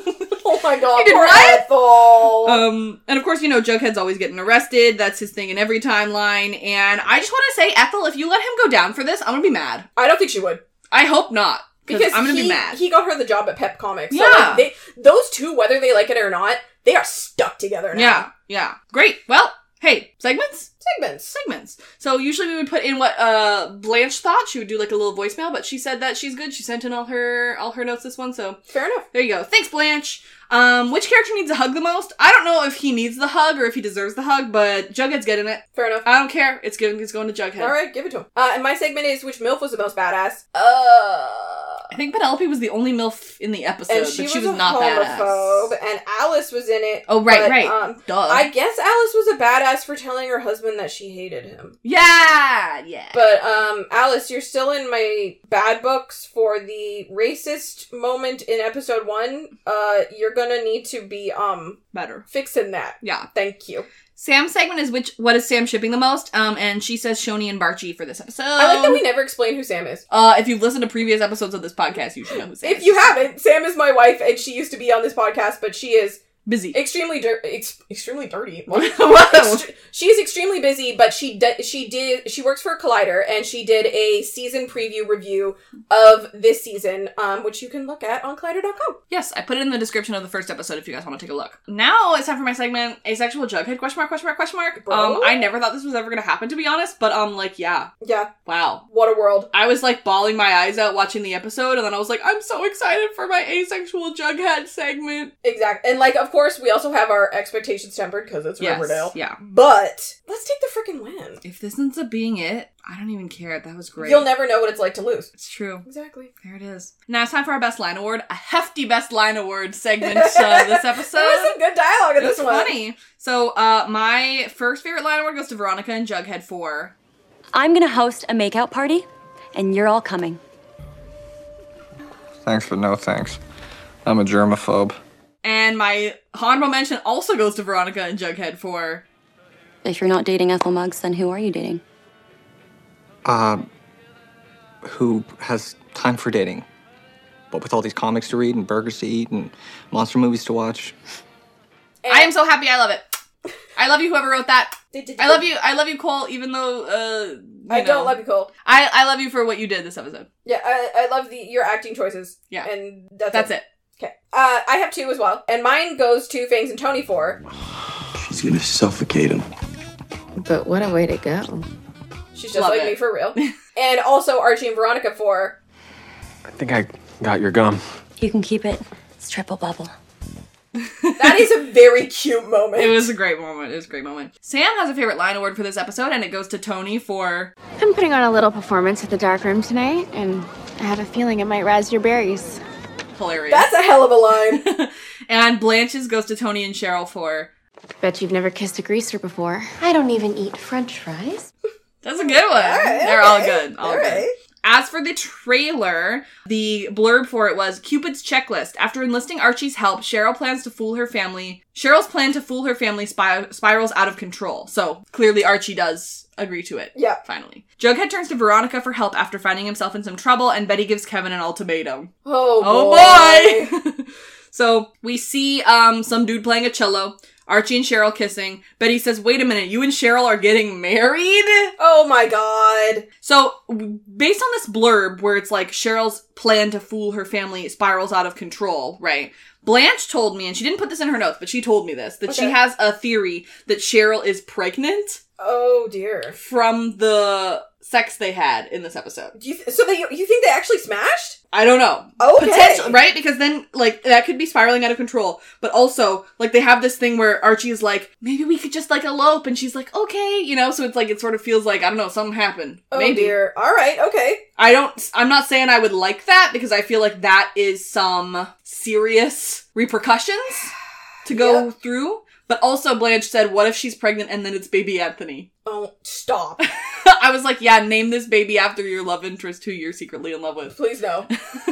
Oh my god, You did poor what? Ethel. Um, and of course, you know, Jughead's always getting arrested. That's his thing in every timeline. And I just want to say, Ethel, if you let him go down for this, I'm gonna be mad. I don't think she would. I hope not. Because I'm gonna he, be mad. he got her the job at Pep Comics. So, Yeah. like, they, those two, whether they like it or not, they are stuck together now. Yeah, yeah. Great. Well, hey, segments? Segments. Segments. So usually we would put in what uh Blanche thought. She would do like a little voicemail, but she said that she's good. She sent in all her all her notes this one, so Fair enough. there you go. Thanks, Blanche. Um, which character needs a hug the most? I don't know if he needs the hug or if he deserves the hug, but Jughead's getting it. Fair enough. I don't care. It's going, it's going to Jughead. Alright, give it to him. Uh, and my segment is which MILF was the most badass. Uh... I think Penelope was the only MILF in the episode, And she, but she was, was a not homophobe, badass. and Alice was in it. Oh, right, but, right. Um, Duh. I guess Alice was a badass for telling her husband that she hated him. Yeah, yeah. But, um, Alice, you're still in my bad books for the racist moment in episode one. Uh, you're gonna need to be, um, Better. fixing that. Yeah. Thank you. Sam's segment is which, what is Sam shipping the most? Um, and she says Shoni and Barchi for this episode. I like that we never explain who Sam is. Uh, if you've listened to previous episodes of this podcast, you should know who Sam is. If you haven't, Sam is my wife, and she used to be on this podcast, but she is Busy. extremely dir- ex- extremely dirty. Whoa. Extre- she is extremely busy, but she di- she did she works for Collider, and she did a season preview review of this season, um, which you can look at on Collider dot com. Yes, I put it in the description of the first episode if you guys want to take a look. Now it's time for my segment, Asexual Jughead, question mark, question mark, question mark. Bro. Um, I never thought this was ever gonna happen, to be honest, but um, like, yeah. Yeah, Wow. what a world. I was like bawling my eyes out watching the episode, and then I was like, I'm so excited for my Asexual Jughead segment. Exactly, and like, of course, we also have our expectations tempered because it's Yes, Riverdale. yeah. But let's take the freaking win. If this ends up being it, I don't even care. That was great. You'll never know what it's like to lose. It's true. Exactly. There it is. Now it's time for our Best Line Award. A hefty Best Line Award segment uh, this episode. There was some good dialogue in It was this one. funny. So, uh, my first favorite line award goes to Veronica and Jughead for... I'm gonna host a makeout party, and you're all coming. Thanks, but no thanks. I'm a germaphobe. And my honorable mention also goes to Veronica and Jughead for... If you're not dating Ethel Muggs, then who are you dating? Uh, who has time for dating? But with all these comics to read and burgers to eat and monster movies to watch. I am so happy. I love it. I love you, whoever wrote that. I love you. I love you, Cole, even though, uh... You I know, don't love you, Cole. I, I love you for what you did this episode. Yeah, I, I love the your acting choices. Yeah. And that's, That's it. it. Okay. Uh, I have two as well. And mine goes to Fangs and Tony for... She's gonna suffocate him. But what a way to go. She's just Love like it. me for real. And also Archie and Veronica for... I think I got your gum. You can keep it. It's triple bubble. That is a very cute moment. It was a great moment. It was a great moment. Sam has a favorite line award for this episode, and it goes to Tony for... I'm putting on a little performance at the dark room tonight, and I have a feeling it might rise your berries. Hilarious. That's a hell of a line. And Blanche's goes to Tony and Cheryl for... Bet you've never kissed a greaser before. I don't even eat French fries. That's a good one. right, They're okay. all good. All, All good. right. As for the trailer, the blurb for it was Cupid's checklist. After enlisting Archie's help, Cheryl plans to fool her family. Cheryl's plan to fool her family spir- spirals out of control. So clearly Archie does agree to it. Yeah. Finally. Jughead turns to Veronica for help after finding himself in some trouble, and Betty gives Kevin an ultimatum. Oh, Oh boy. boy! So we see um some dude playing a cello. Archie and Cheryl kissing. Betty says, wait a minute, you and Cheryl are getting married? Oh my god. So, w- based on this blurb, where it's like Cheryl's plan to fool her family spirals out of control, right? Blanche told me, and she didn't put this in her notes, but she told me this, that she Okay. has a theory that Cheryl is pregnant Oh dear. from the sex they had in this episode. Do you th- so they, you think they actually smashed? I don't know. Okay. Potential, right? Because then, like, that could be spiraling out of control. But also, like, they have this thing where Archie is like, maybe we could just, like, elope. And she's like, okay, you know? So it's like, it sort of feels like, I don't know, something happened. Oh maybe. dear. Alright, okay. I don't, I'm not saying I would like that, because I feel like that is some serious repercussions to go Yep. through. But also, Blanche said, what if she's pregnant and then it's baby Anthony? Oh, stop. I was like, yeah, name this baby after your love interest who you're secretly in love with. Please no.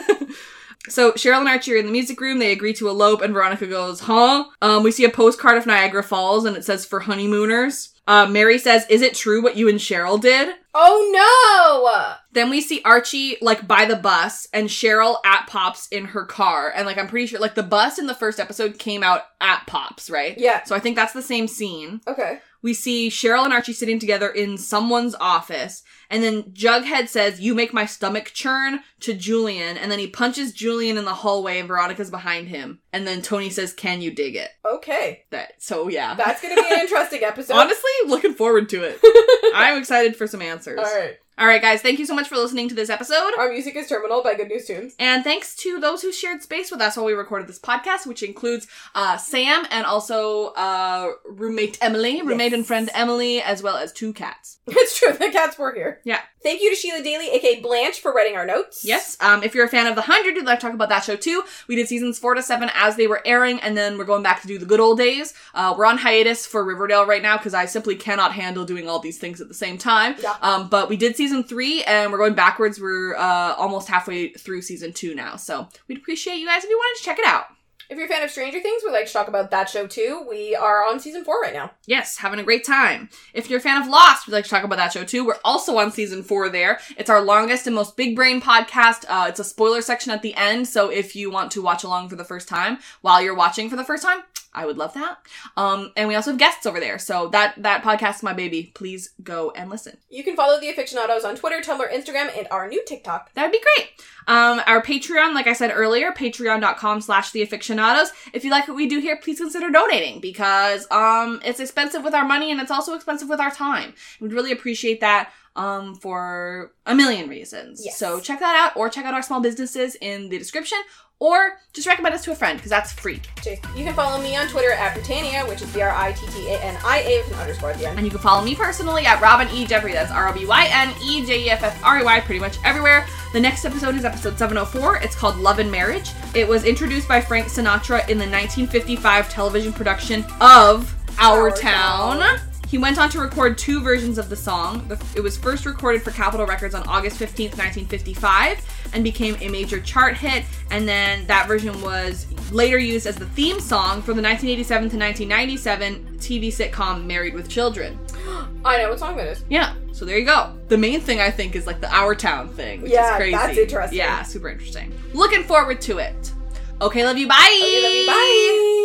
So Cheryl and Archie are in the music room. They agree to elope, and Veronica goes, huh? Um, we see a postcard of Niagara Falls, and it says, for honeymooners. Uh, Mary says, is it true what you and Cheryl did? Oh no! Then we see Archie, like, by the bus, and Cheryl at Pops in her car. And, like, I'm pretty sure, like, the bus in the first episode came out at Pops, right? Yeah. So I think that's the same scene. Okay. We see Cheryl and Archie sitting together in someone's office, and then Jughead says, you make my stomach churn, to Julian, and then he punches Julian in the hallway, and Veronica's behind him. And then Tony says, can you dig it? Okay. That, so yeah. That's gonna be an interesting episode. Honestly, looking forward to it. I'm excited for some answers. Alright. Alright, guys, thank you so much for listening to this episode. Our music is Terminal by Good News Tunes. And thanks to those who shared space with us while we recorded this podcast, which includes uh, Sam and also uh, roommate Emily, roommate Yes. and friend Emily, as well as two cats. It's true, the cats were here. Yeah. Thank you to Sheila Daly, aka Blanche, for writing our notes. Yes. Um, if you're a fan of The Hundred, we'd like to talk about that show too. We did seasons four to seven as they were airing, and then we're going back to do the good old days. Uh, we're on hiatus for Riverdale right now because I simply cannot handle doing all these things at the same time. Yeah. Um, but we did season three, and we're going backwards. We're uh, almost halfway through season two now, so we'd appreciate you guys if you wanted to check it out. If you're a fan of Stranger Things, we'd like to talk about that show too. We are on season four right now. Yes, having a great time. If you're a fan of Lost, we'd like to talk about that show too. We're also on season four there. It's our longest and most big brain podcast. Uh, it's a spoiler section at the end, so if you want to watch along for the first time while you're watching for the first time, I would love that. Um, and we also have guests over there, so that, that podcast is my baby. Please go and listen. You can follow The Afictionados on Twitter, Tumblr, Instagram, and our new TikTok. That would be great. Um, our Patreon, like I said earlier, patreon.com slash the afictionados. If you like what we do here, please consider donating because, um, it's expensive with our money and it's also expensive with our time. We'd really appreciate that, um, for a million reasons. Yes. So check that out or check out our small businesses in the description or just recommend us to a friend because that's free. You can follow me on Twitter at Britannia, which is B R I T T A N I A with an underscore at the end. And you can follow me personally at Robin E. Jeffrey. That's R O B Y N E J E F F R E Y pretty much everywhere. The next episode is episode seven oh four. It's called Love and Marriage. It was introduced by Frank Sinatra in the nineteen fifty-five television production of Our, Our Town. Town. He went on to record two versions of the song. The- It was first recorded for Capitol Records on August fifteenth, nineteen fifty-five and became a major chart hit. And then that version was later used as the theme song for the nineteen eighty-seven to nineteen ninety-seven T V sitcom Married with Children. I know what song that is. Yeah. So there you go. The main thing I think is like the Our Town thing, which yeah, is crazy. that's interesting. Yeah, super interesting. Looking forward to it. Okay, love you. Bye. Okay, love you. Bye.